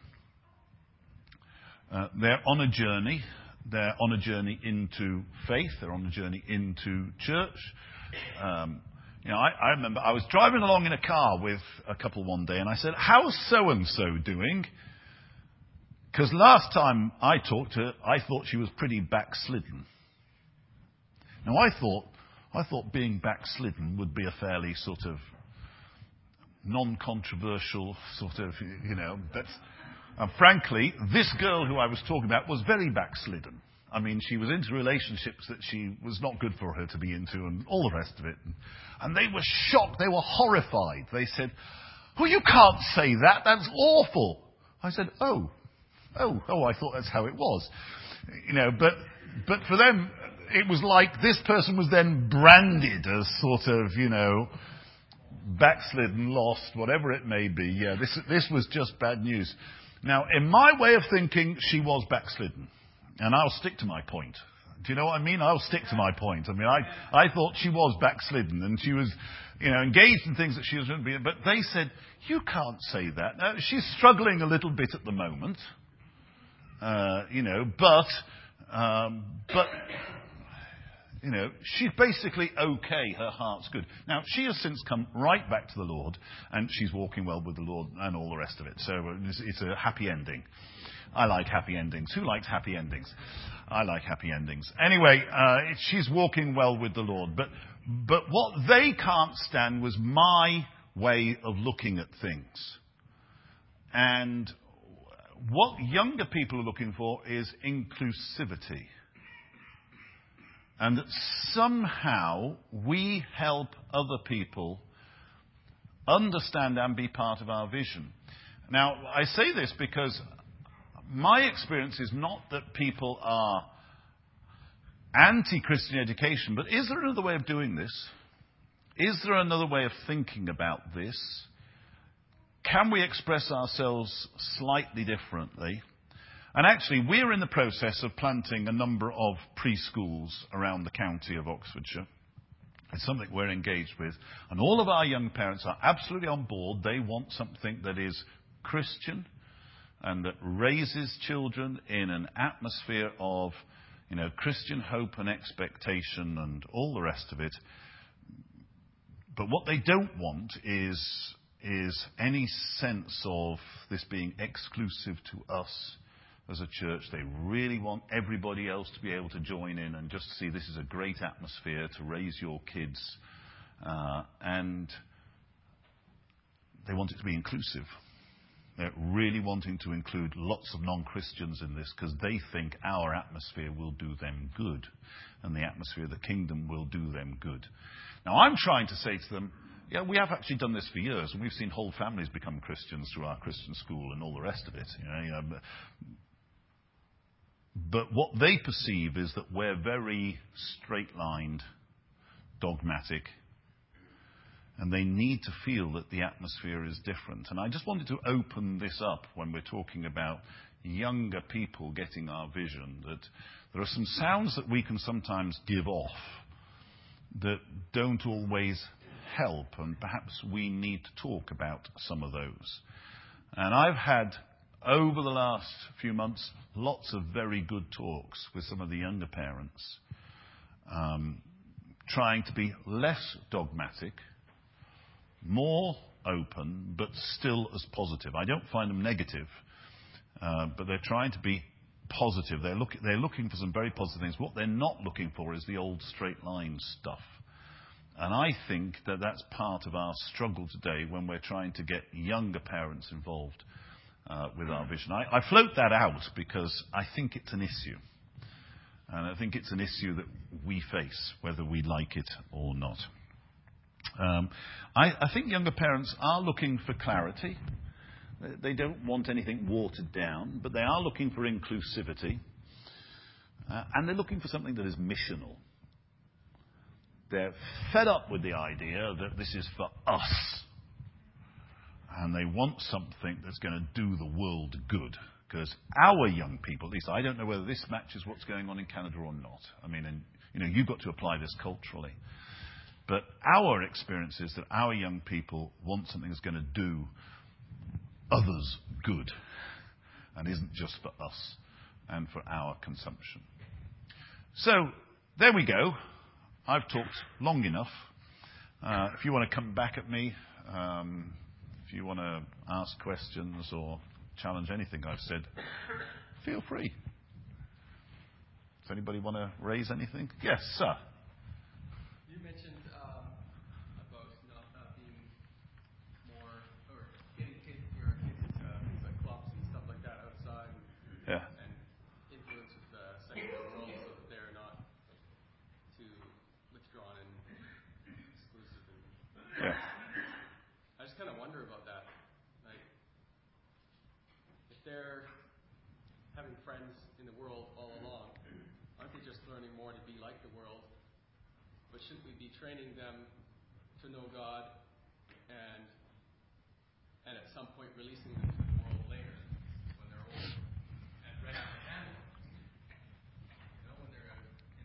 Uh, they're on a journey. They're on a journey into faith. They're on a journey into church. Um, you know, I, I remember I was driving along in a car with a couple one day, and I said, "How's so and so doing?" Because last time I talked to her, I thought she was pretty backslidden. Now I thought, I thought being backslidden would be a fairly sort of non-controversial sort of, you know, but uh, frankly, this girl who I was talking about was very backslidden. I mean, she was into relationships that she was not good for her to be into and all the rest of it. And, and they were shocked. They were horrified. They said, "Oh, you can't say that. That's awful." I said, oh, oh, oh, I thought that's how it was. You know, but, but for them, it was like this person was then branded as sort of, you know, backslidden, lost, whatever it may be. Yeah, this this was just bad news. Now, in my way of thinking, she was backslidden. And I'll stick to my point. Do you know what I mean? I'll stick to my point. I mean, I, I thought she was backslidden and she was, you know, engaged in things that she shouldn't be. But they said, you can't say that. Now, she's struggling a little bit at the moment, uh, you know, but, um, but, you know, she's basically okay. Her heart's good. Now, she has since come right back to the Lord, and she's walking well with the Lord and all the rest of it. So it's, it's a happy ending. I like happy endings. Who likes happy endings? I like happy endings. Anyway, uh, she's walking well with the Lord. But, but what they can't stand was my way of looking at things. And what younger people are looking for is inclusivity. And that somehow we help other people understand and be part of our vision. Now, I say this because my experience is not that people are anti-Christian education, but is there another way of doing this? Is there another way of thinking about this? Can we express ourselves slightly differently? And actually, we're in the process of planting a number of preschools around the county of Oxfordshire. It's something we're engaged with. And all of our young parents are absolutely on board. They want something that is Christian and that raises children in an atmosphere of, you know, Christian hope and expectation and all the rest of it. But what they don't want is, is any sense of this being exclusive to us as a church. They really want everybody else to be able to join in and just see this is a great atmosphere to raise your kids. Uh, and they want it to be inclusive. They're really wanting to include lots of non-Christians in this because they think our atmosphere will do them good and the atmosphere of the kingdom will do them good. Now, I'm trying to say to them, yeah, we have actually done this for years, and we've seen whole families become Christians through our Christian school and all the rest of it. You know, you know, but, but what they perceive is that we're very straight-lined, dogmatic, and they need to feel that the atmosphere is different. And I just wanted to open this up when we're talking about younger people getting our vision, that there are some sounds that we can sometimes give off that don't always help, and perhaps we need to talk about some of those. And I've had, over the last few months, lots of very good talks with some of the younger parents, um, trying to be less dogmatic, more open, but still as positive. I don't find them negative, uh, but they're trying to be positive. They're, look, they're looking for some very positive things. What they're not looking for is the old straight line stuff. And I think that that's part of our struggle today when we're trying to get younger parents involved uh, with our vision. I, I float that out because I think it's an issue. And I think it's an issue that we face, whether we like it or not. Um, I, I think younger parents are looking for clarity. They, they don't want anything watered down, but they are looking for inclusivity. Uh, and they're looking for something that is missional. They're fed up with the idea that this is for us. And they want something that's going to do the world good. Because our young people, at least I don't know whether this matches what's going on in Canada or not. I mean, and, you know, you've got to apply this culturally. But our experience is that our young people want something that's going to do others good. And isn't just for us and for our consumption. So, there we go. I've talked long enough. Uh, if you want to come back at me, um, if you want to ask questions or challenge anything I've said, feel free. Does anybody want to raise anything? Yes, sir. You mentioned um, about not, not being more, or getting kids, your kids into things like clubs and stuff like that outside. And, Yeah. and influence of the secular world so that they're not too withdrawn and exclusive. And Yeah. I just kind of wonder about that. Like, if they're having friends in the world all along, aren't they just learning more to be like the world? But shouldn't we be training them to know God and and at some point releasing them to the world later when they're older and ready to handle it? You know, when they're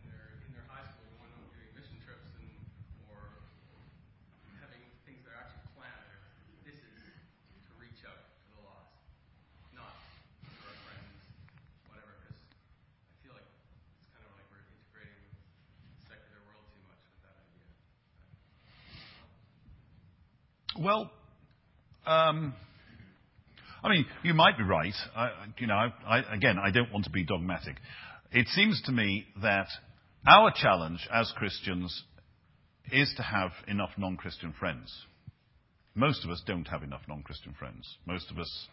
Well, um, I mean, you might be right. I, you know, I, I, again, I don't want to be dogmatic. It seems to me that our challenge as Christians is to have enough non-Christian friends. Most of us don't have enough non-Christian friends. Most of us,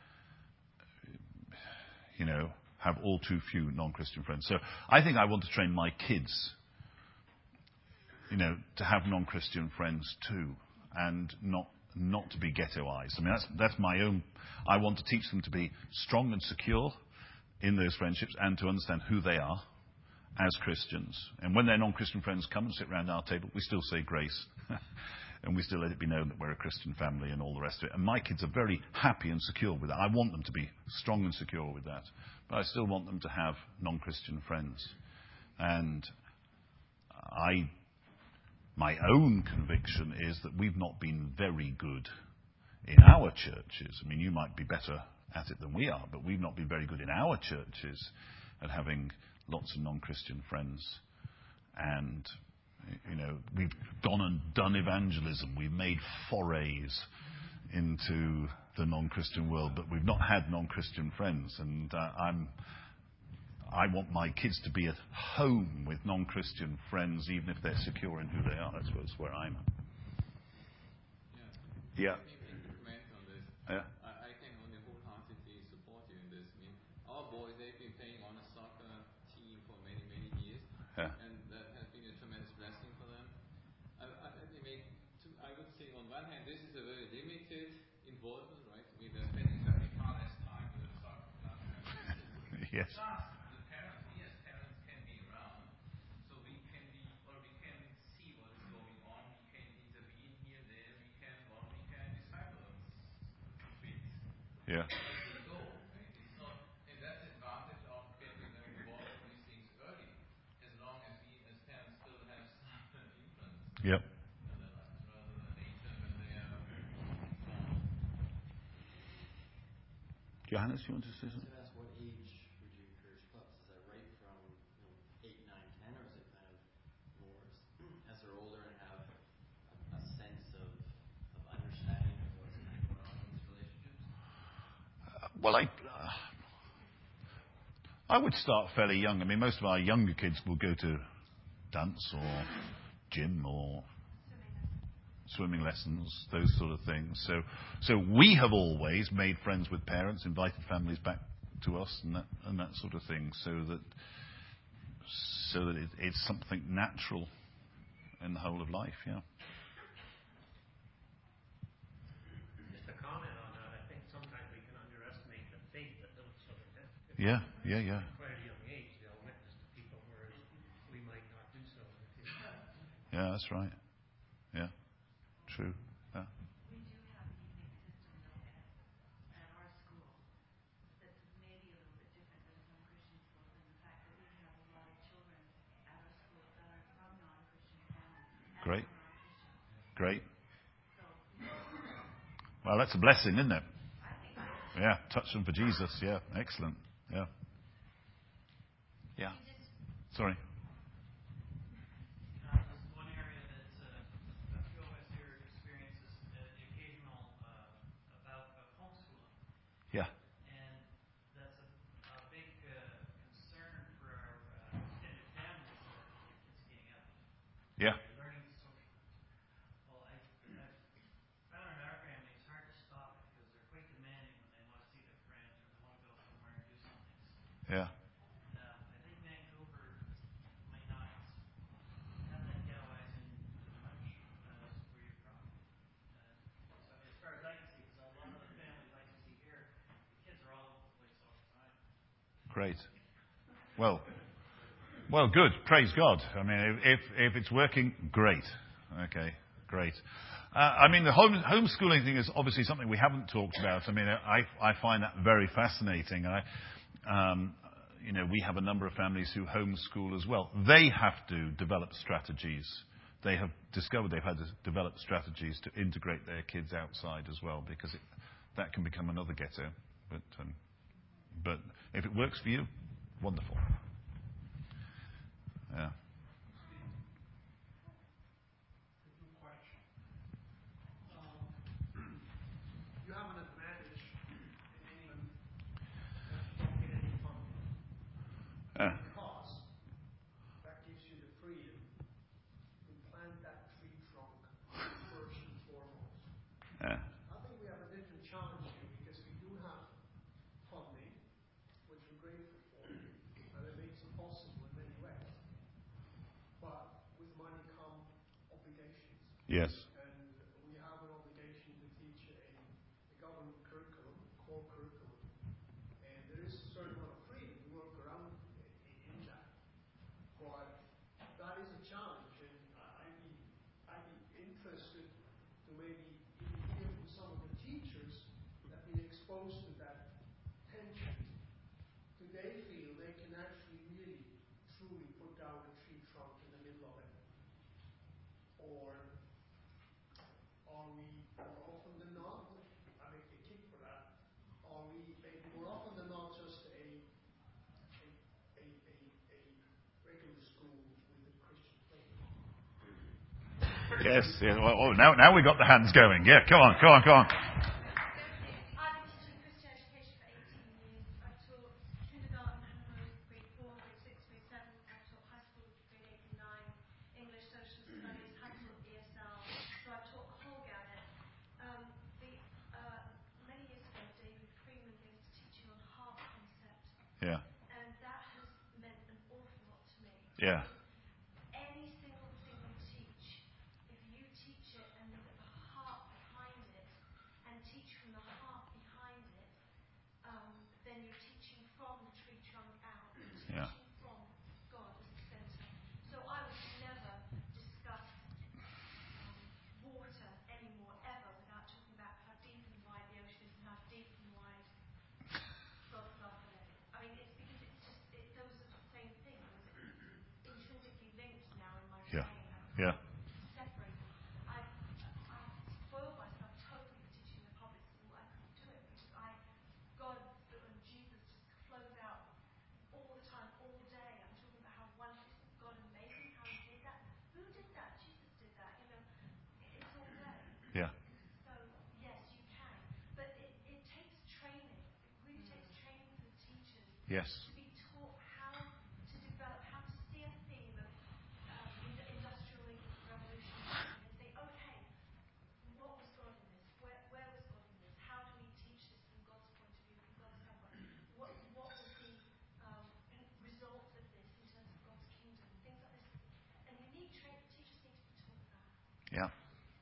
you know, have all too few non-Christian friends. So I think I want to train my kids, you know, to have non-Christian friends too, and not not to be ghettoized. I mean, that's that's my own. I want to teach them to be strong and secure in those friendships, and to understand who they are as Christians. And when their non-Christian friends come and sit around our table, we still say grace, and we still let it be known that we're a Christian family and all the rest of it. And my kids are very happy and secure with that. I want them to be strong and secure with that, but I still want them to have non-Christian friends. And I. My own conviction is that we've not been very good in our churches. I mean, you might be better at it than we are, but we've not been very good in our churches at having lots of non-Christian friends. And, you know, we've gone and done evangelism. We've made forays into the non-Christian world, but we've not had non-Christian friends. And uh, I'm... I want my kids to be at home with non-Christian friends, even if they're secure in who they are. That's where I'm at. Yeah. Yeah. Maybe a comment on this. Yeah. I, I can only wholeheartedly support you in this. I mean, our boys, they've been playing on a soccer team for many, many years. Yeah. And that has been a tremendous blessing for them. I, I, I, mean, to, I would say, on one hand, this is a very limited involvement, right? I mean, they're spending very far less time with a soccer club. Yes. Yeah. So, it's not, and that's the advantage of getting them involved in these things early, as long as we as parents still have some influence. Yep. Rather than later when they are gone. Johannes, you want to say something? So that's what age would you encourage clubs? Is that right from you know, eight, nine, ten, or is it kind of more as they're older and have a, a sense of, of understanding of what's kind of going on in these relationships? Well, I, uh, I would start fairly young. I mean, most of our younger kids will go to dance or gym or swimming lessons, those sort of things. So, so we have always made friends with parents, invited families back to us, and that and that sort of thing, so that so that it, it's something natural in the whole of life. Yeah. Yeah, yeah, yeah. Quite a young age, they'll witness to people, whereas we might not do so in the future. Yeah, that's right. Yeah, true. Yeah. We do have a unique system, though, at, at our school that's maybe a little bit different than some Christian schools in the fact that we have a lot of children at our school that are from non-Christian families. And Great. are non-Christian. Great. So, Well, that's a blessing, isn't it? I think so. Yeah, touch them for Jesus. Yeah, excellent. Yeah. Yeah. Sorry. Uh, just one area that uh, a few of us here experience is uh, the occasional uh, bout of homeschooling. Yeah. And that's a, a big uh, concern for our uh, extended families, uh, kids getting out. Yeah. Learning social. Well, I, I've found in our family it's hard to stop it because they're quite demanding when they want to see their friends or they want to go somewhere and do something. Yeah. Uh, I think Vancouver might not have that ghettoizing as much as where you're from. Uh, so as far as I can see, because a lot of the families I can see here, the kids are all over the place all the time. Great. Well, well, good. Praise God. I mean, if if it's working, great. Okay, great. Uh, I mean, the home, homeschooling thing is obviously something we haven't talked about. I mean, I I find that very fascinating. I, um, you know, we have a number of families who homeschool as well. They have to develop strategies. They have discovered they've had to develop strategies to integrate their kids outside as well, because it, that can become another ghetto. But um, but if it works for you, wonderful. Yeah. Yeah. Because that gives you the freedom to plant that tree trunk first and foremost. Yeah. I think we have a different challenge here because we do have funding, which we're grateful for, and it makes it possible in many ways. But with money come obligations. Yes. And we have an obligation to teach a, a government curriculum, core curriculum. And there is a certain amount of freedom to work around in, in that. But that is a challenge, and I- I'd be, I'd be interested to maybe even hear from some of the teachers that have been exposed to that tension. Do they feel they can actually really, truly put down a tree trunk in the middle of it? Or are we more often than not, I make a kick for that, are we maybe more often than not just a a, a, a, a regular school with a Christian faith? Yes. Yes. Well, oh, now, now we've got the hands going. Yeah. Come on. Come on. Come on. I've been teaching Christian education for eighteen years. I've taught kindergarten, Hannah grade four, grade six, grade seven. I've taught high school, grade eight and nine, English, social studies, high school E S L. So I've taught the whole gamut. Um, the, uh, many years ago, David Freeman gave us teaching on heart concept, Yeah. and that has meant an awful lot to me. Yeah. Any single thing you teach, if you teach it and look at the heart behind it, and teach from the heart behind it, um, then you're teaching from the tree trunk out. You're teaching Yeah. from God as the center. So I would never discuss um, water anymore, ever, without talking about how deep and wide the ocean is and how deep and wide God's love for them is. I mean, it's because it's just, it, those are the same thing. Those are intrinsically linked now in my Yeah. brain. I Yeah. can't separate them. I, I spoiled myself totally for teaching in a public school. I couldn't do it because I, God and Jesus just flows out all the time, all day. I'm talking about how wonderful, isn't God amazing how He did that? Who did that? Jesus did that. You know, it's all day. Yeah. So yes, you can, but it, it takes training. It really takes training for the teachers Yes. to be taught how to develop, how to see a theme of um, in- industrial revolution and say, okay, what was God in this? Where, where was God in this? How do we teach this from God's point of view, from God's standpoint? What, what was the um, result of this in terms of God's kingdom? Things like this. And we need tra- teachers need to be taught that. Yeah.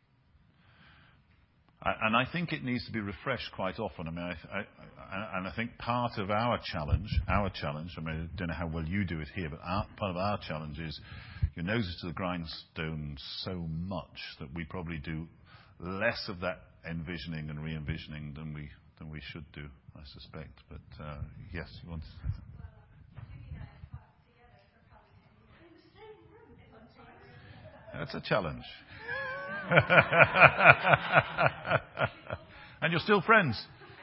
I- And I think it needs to be refreshed quite often. I mean, I, I, I, and I think part of our challenge, our challenge, I mean, I don't know how well you do it here, but our, part of our challenge is your noses to the grindstone so much that we probably do less of that envisioning and re-envisioning than we than we should do, I suspect. But uh, yes, you want to say something? Judy and I have taught together for probably ten years. In the same room. Sometimes. That's a challenge. And you're still friends.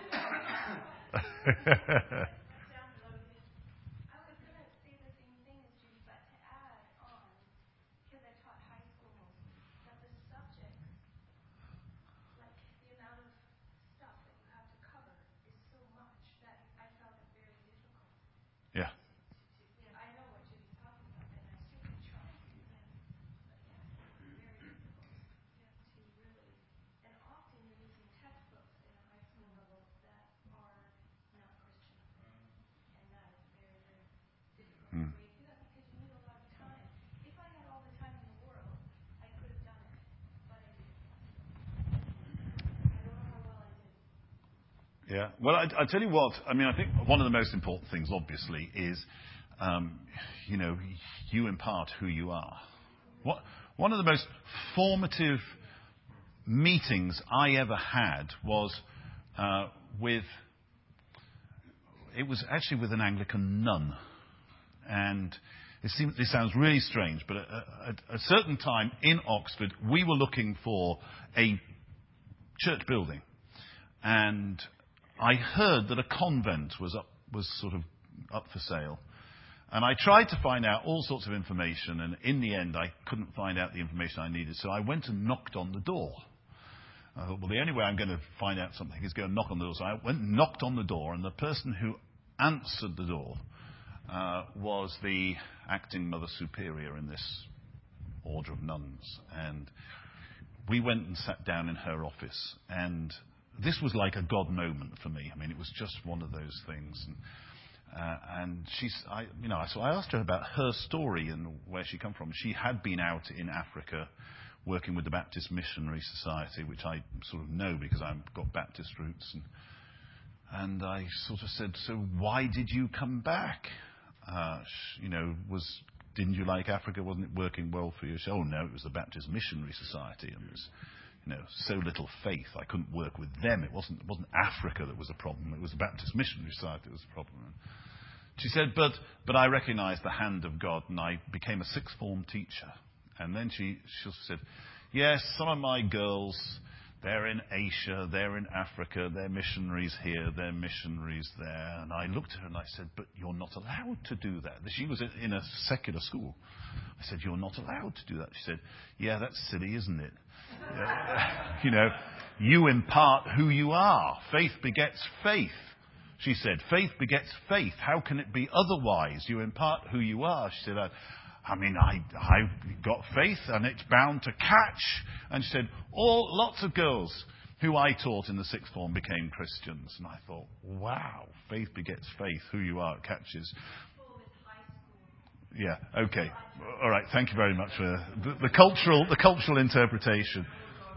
I was going to say the same thing as Judy, but to add on, because I taught high school, that the subjects, like the amount of stuff that you have to cover is so much that I found it very difficult. Yeah. To, to, you know, I know what Judy's talking about, and I certainly try to, and, but yeah, it's very difficult. You have to really, and often you're using textbooks in a high school level that are not Christian. And that is very, very difficult Mm. way to do that because you need a lot of time. If I had all the time in the world, I could have done it, but I didn't. I don't know how well I did. Yeah. Well, I, I tell you what. I mean, I think one of the most important things, obviously, is um, you know you impart who you are. What one of the most formative meetings I ever had was uh, with. It was actually with an Anglican nun, and it seems, this sounds really strange, but at, at a certain time in Oxford, we were looking for a church building, and I heard that a convent was up, was sort of up for sale. And I tried to find out all sorts of information, and in the end, I couldn't find out the information I needed. So I went and knocked on the door. I thought, well, the only way I'm going to find out something is go and knock on the door. So I went and knocked on the door, and the person who answered the door uh, was the acting Mother Superior in this order of nuns. And we went and sat down in her office, and this was like a God moment for me. I mean, it was just one of those things. And, uh, and she's, I, you know, so I asked her about her story and where she come from. She had been out in Africa working with the Baptist Missionary Society, which I sort of know because I've got Baptist roots. And, and I sort of said, so why did you come back? Uh, you know, was didn't you like Africa? Wasn't it working well for you? She said, oh no, it was the Baptist Missionary Society, and it was, you know, so little faith. I couldn't work with them. It wasn't it wasn't Africa that was a problem. It was the Baptist Missionary Society that was a problem. And she said, but but I recognised the hand of God, and I became a sixth form teacher. And then she she said, yes, some of my girls, they're in Asia, they're in Africa, they're missionaries here, they're missionaries there. And I looked at her and I said, but you're not allowed to do that. She was in a secular school. I said, you're not allowed to do that. She said, yeah, that's silly, isn't it? You know, you impart who you are. Faith begets faith. She said, faith begets faith. How can it be otherwise? You impart who you are. She said, I, I mean, I, I've got faith and it's bound to catch. And she said, all, lots of girls who I taught in the sixth form became Christians. And I thought, wow, faith begets faith. Who you are, it catches. Yeah, okay. All right, thank you very much for the, the cultural the cultural interpretation.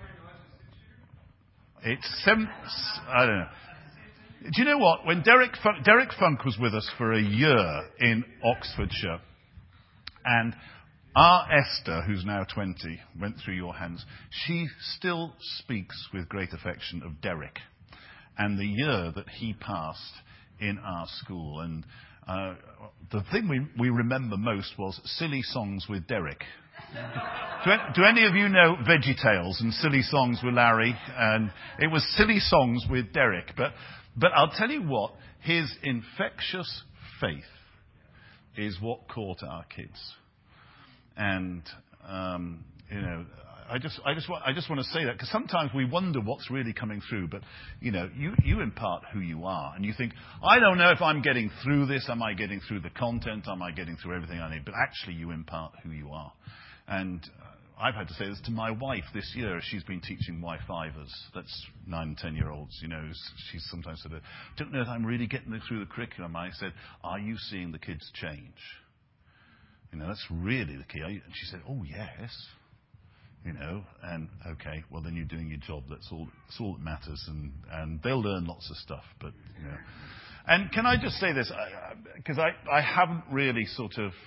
It's seven, I don't know. Do you know what? When Derek Funk, Derek Funk was with us for a year in Oxfordshire, and our Esther, who's now twenty, went through your hands, she still speaks with great affection of Derek and the year that he passed in our school. And uh, the thing we, we remember most was Silly Songs with Derek. do, do any of you know VeggieTales and Silly Songs with Larry? And it was Silly Songs with Derek. But, but I'll tell you what, his infectious faith is what caught our kids. And, um, you know, I just, I just want, I just want to say that because sometimes we wonder what's really coming through. But, you know, you, you impart who you are. And you think, I don't know if I'm getting through this. Am I getting through the content? Am I getting through everything I need? But actually you impart who you are. And uh, I've had to say this to my wife this year. She's been teaching Y fivers. That's nine and ten-year-olds. You know, she's sometimes said, I don't know if I'm really getting through the curriculum. I said, are you seeing the kids change? You know, that's really the key. And she said, oh, yes. You know, and okay, well, then you're doing your job. That's all, that's all that matters. And, and they'll learn lots of stuff. But, you know. And can I just say this? Because I, I, I haven't really sort of...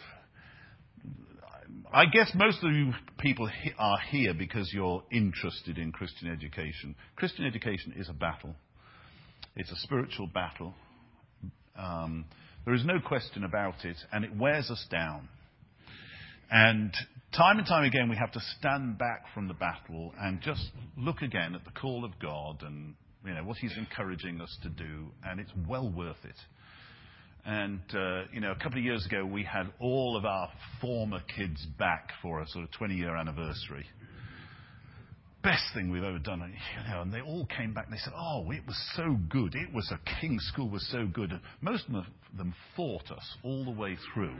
I guess most of you people he, are here because you're interested in Christian education. Christian education is a battle. It's a spiritual battle. Um, there is no question about it. And it wears us down. And time and time again, we have to stand back from the battle and just look again at the call of God and, you know, what He's encouraging us to do, and it's well worth it. And, uh, you know, a couple of years ago, we had all of our former kids back for a sort of twenty-year anniversary. Best thing we've ever done, you know, and they all came back and they said, oh, it was so good. It was a King's School was so good. And most of them fought us all the way through.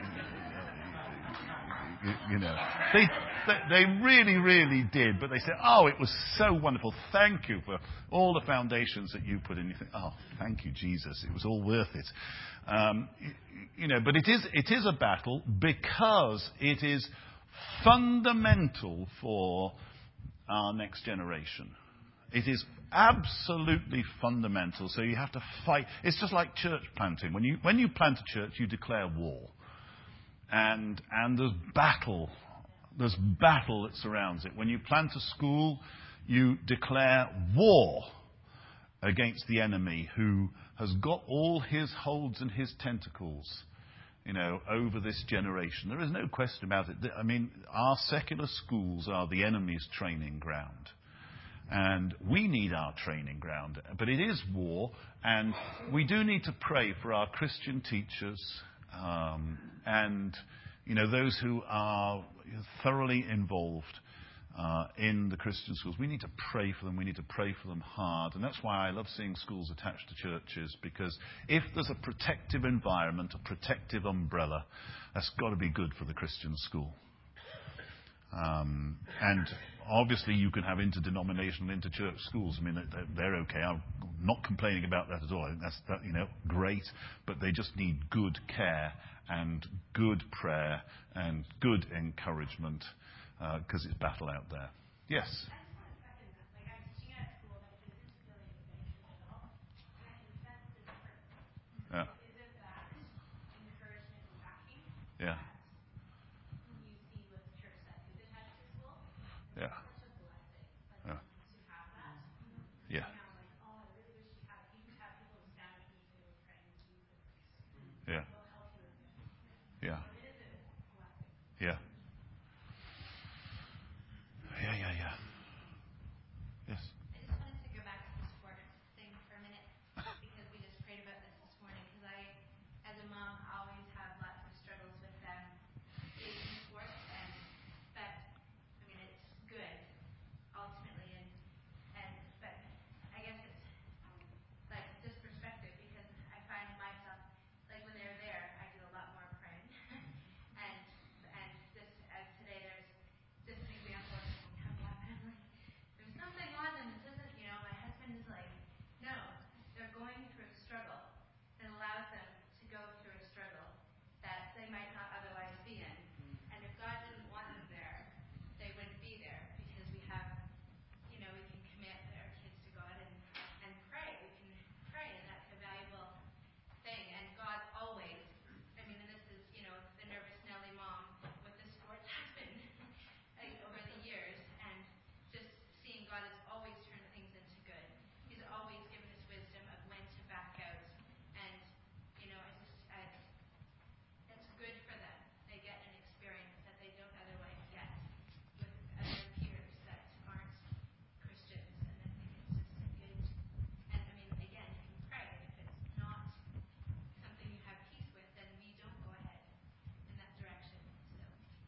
You, you know, they, they they really, really did. But they said, oh, it was so wonderful. Thank you for all the foundations that you put in. You think, oh, thank you, Jesus. It was all worth it. Um, you, you know, but it is it is a battle because it is fundamental for our next generation. It is absolutely fundamental. So you have to fight. It's just like church planting. When you when you plant a church, you declare war. And and there's battle. There's battle that surrounds it. When you plant a school, you declare war against the enemy who has got all his holds and his tentacles, you know, over this generation. There is no question about it. I mean, our secular schools are the enemy's training ground. And we need our training ground. But it is war, and we do need to pray for our Christian teachers, Um, and, you know, those who are thoroughly involved uh, in the Christian schools. We need to pray for them. We need to pray for them hard. And that's why I love seeing schools attached to churches, because if there's a protective environment, a protective umbrella, that's got to be good for the Christian school. Um, and obviously you can have interdenominational, interchurch schools. I mean, they're, they're okay. I'm not complaining about that at all. I think that's, that, you know, great. But they just need good care and good prayer and good encouragement, because uh, it's battle out there. Yes? I just want to second that. Like, I'm teaching at a school that is disability based at all, and I can sense the difference. Yeah. Is it that encouragement and backing Yeah. that you see with the church that is attached to school? Yeah. It's such a blessing, like, Yeah. to have that. Yeah. You know, like, oh, I really wish you had. You just have people who stand with you too, praying with you. Yeah. They'll help you with it. Yeah. So it is a blessing. Yeah. Yeah, yeah, yeah. Yes. I just wanted to go back to the sport thing for a minute, because we just prayed about this this morning, because I, as a mom, always have lots of struggles with them in sports, and but, I mean, it's good, ultimately, and, and but I guess it's, like, just perspective, because I find myself, like, when they're there, I do a lot more praying, and, and just as today, there's just an example of something coming up, and I'm like, there's something on them that doesn't, you know, my husband is like, no, they're going through a struggle that allows them to go through a struggle that they might not otherwise be in. And if God didn't want them there, they wouldn't be there, because we have, you know, we can commit our kids to God and, and pray. We can pray, and that's a valuable thing. And God always, I mean, and this is, you know, the nervous Nelly mom with the sports husband like, over the years, and just seeing God has always turned things into good. He's always given us wisdom of when to back out, and you know, I just, I, it's good for them. They get an experience that they don't otherwise get with other peers that aren't Christians, and I think it's just a good. And I mean, again, you can pray, and if it's not something you have peace with, then we don't go ahead in that direction. So.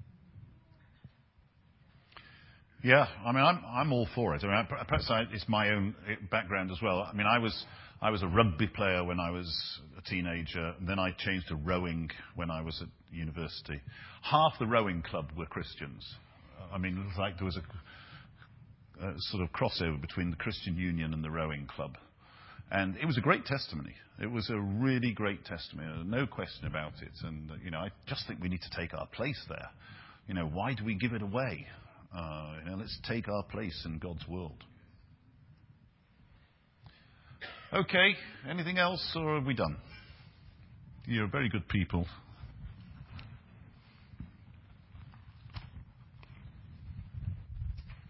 Yeah, I mean, I'm I'm all for it. I mean, perhaps I, it's my own background as well. I mean, I was I was a rugby player when I was a teenager, and then I changed to rowing when I was at university. Half the rowing club were Christians. I mean, it was like there was a, a sort of crossover between the Christian Union and the rowing club, and it was a great testimony. It was a really great testimony, no question about it. And you know, I just think we need to take our place there. You know, why do we give it away? Uh, you know, let's take our place in God's world. Okay, anything else, or are we done? You're very good people.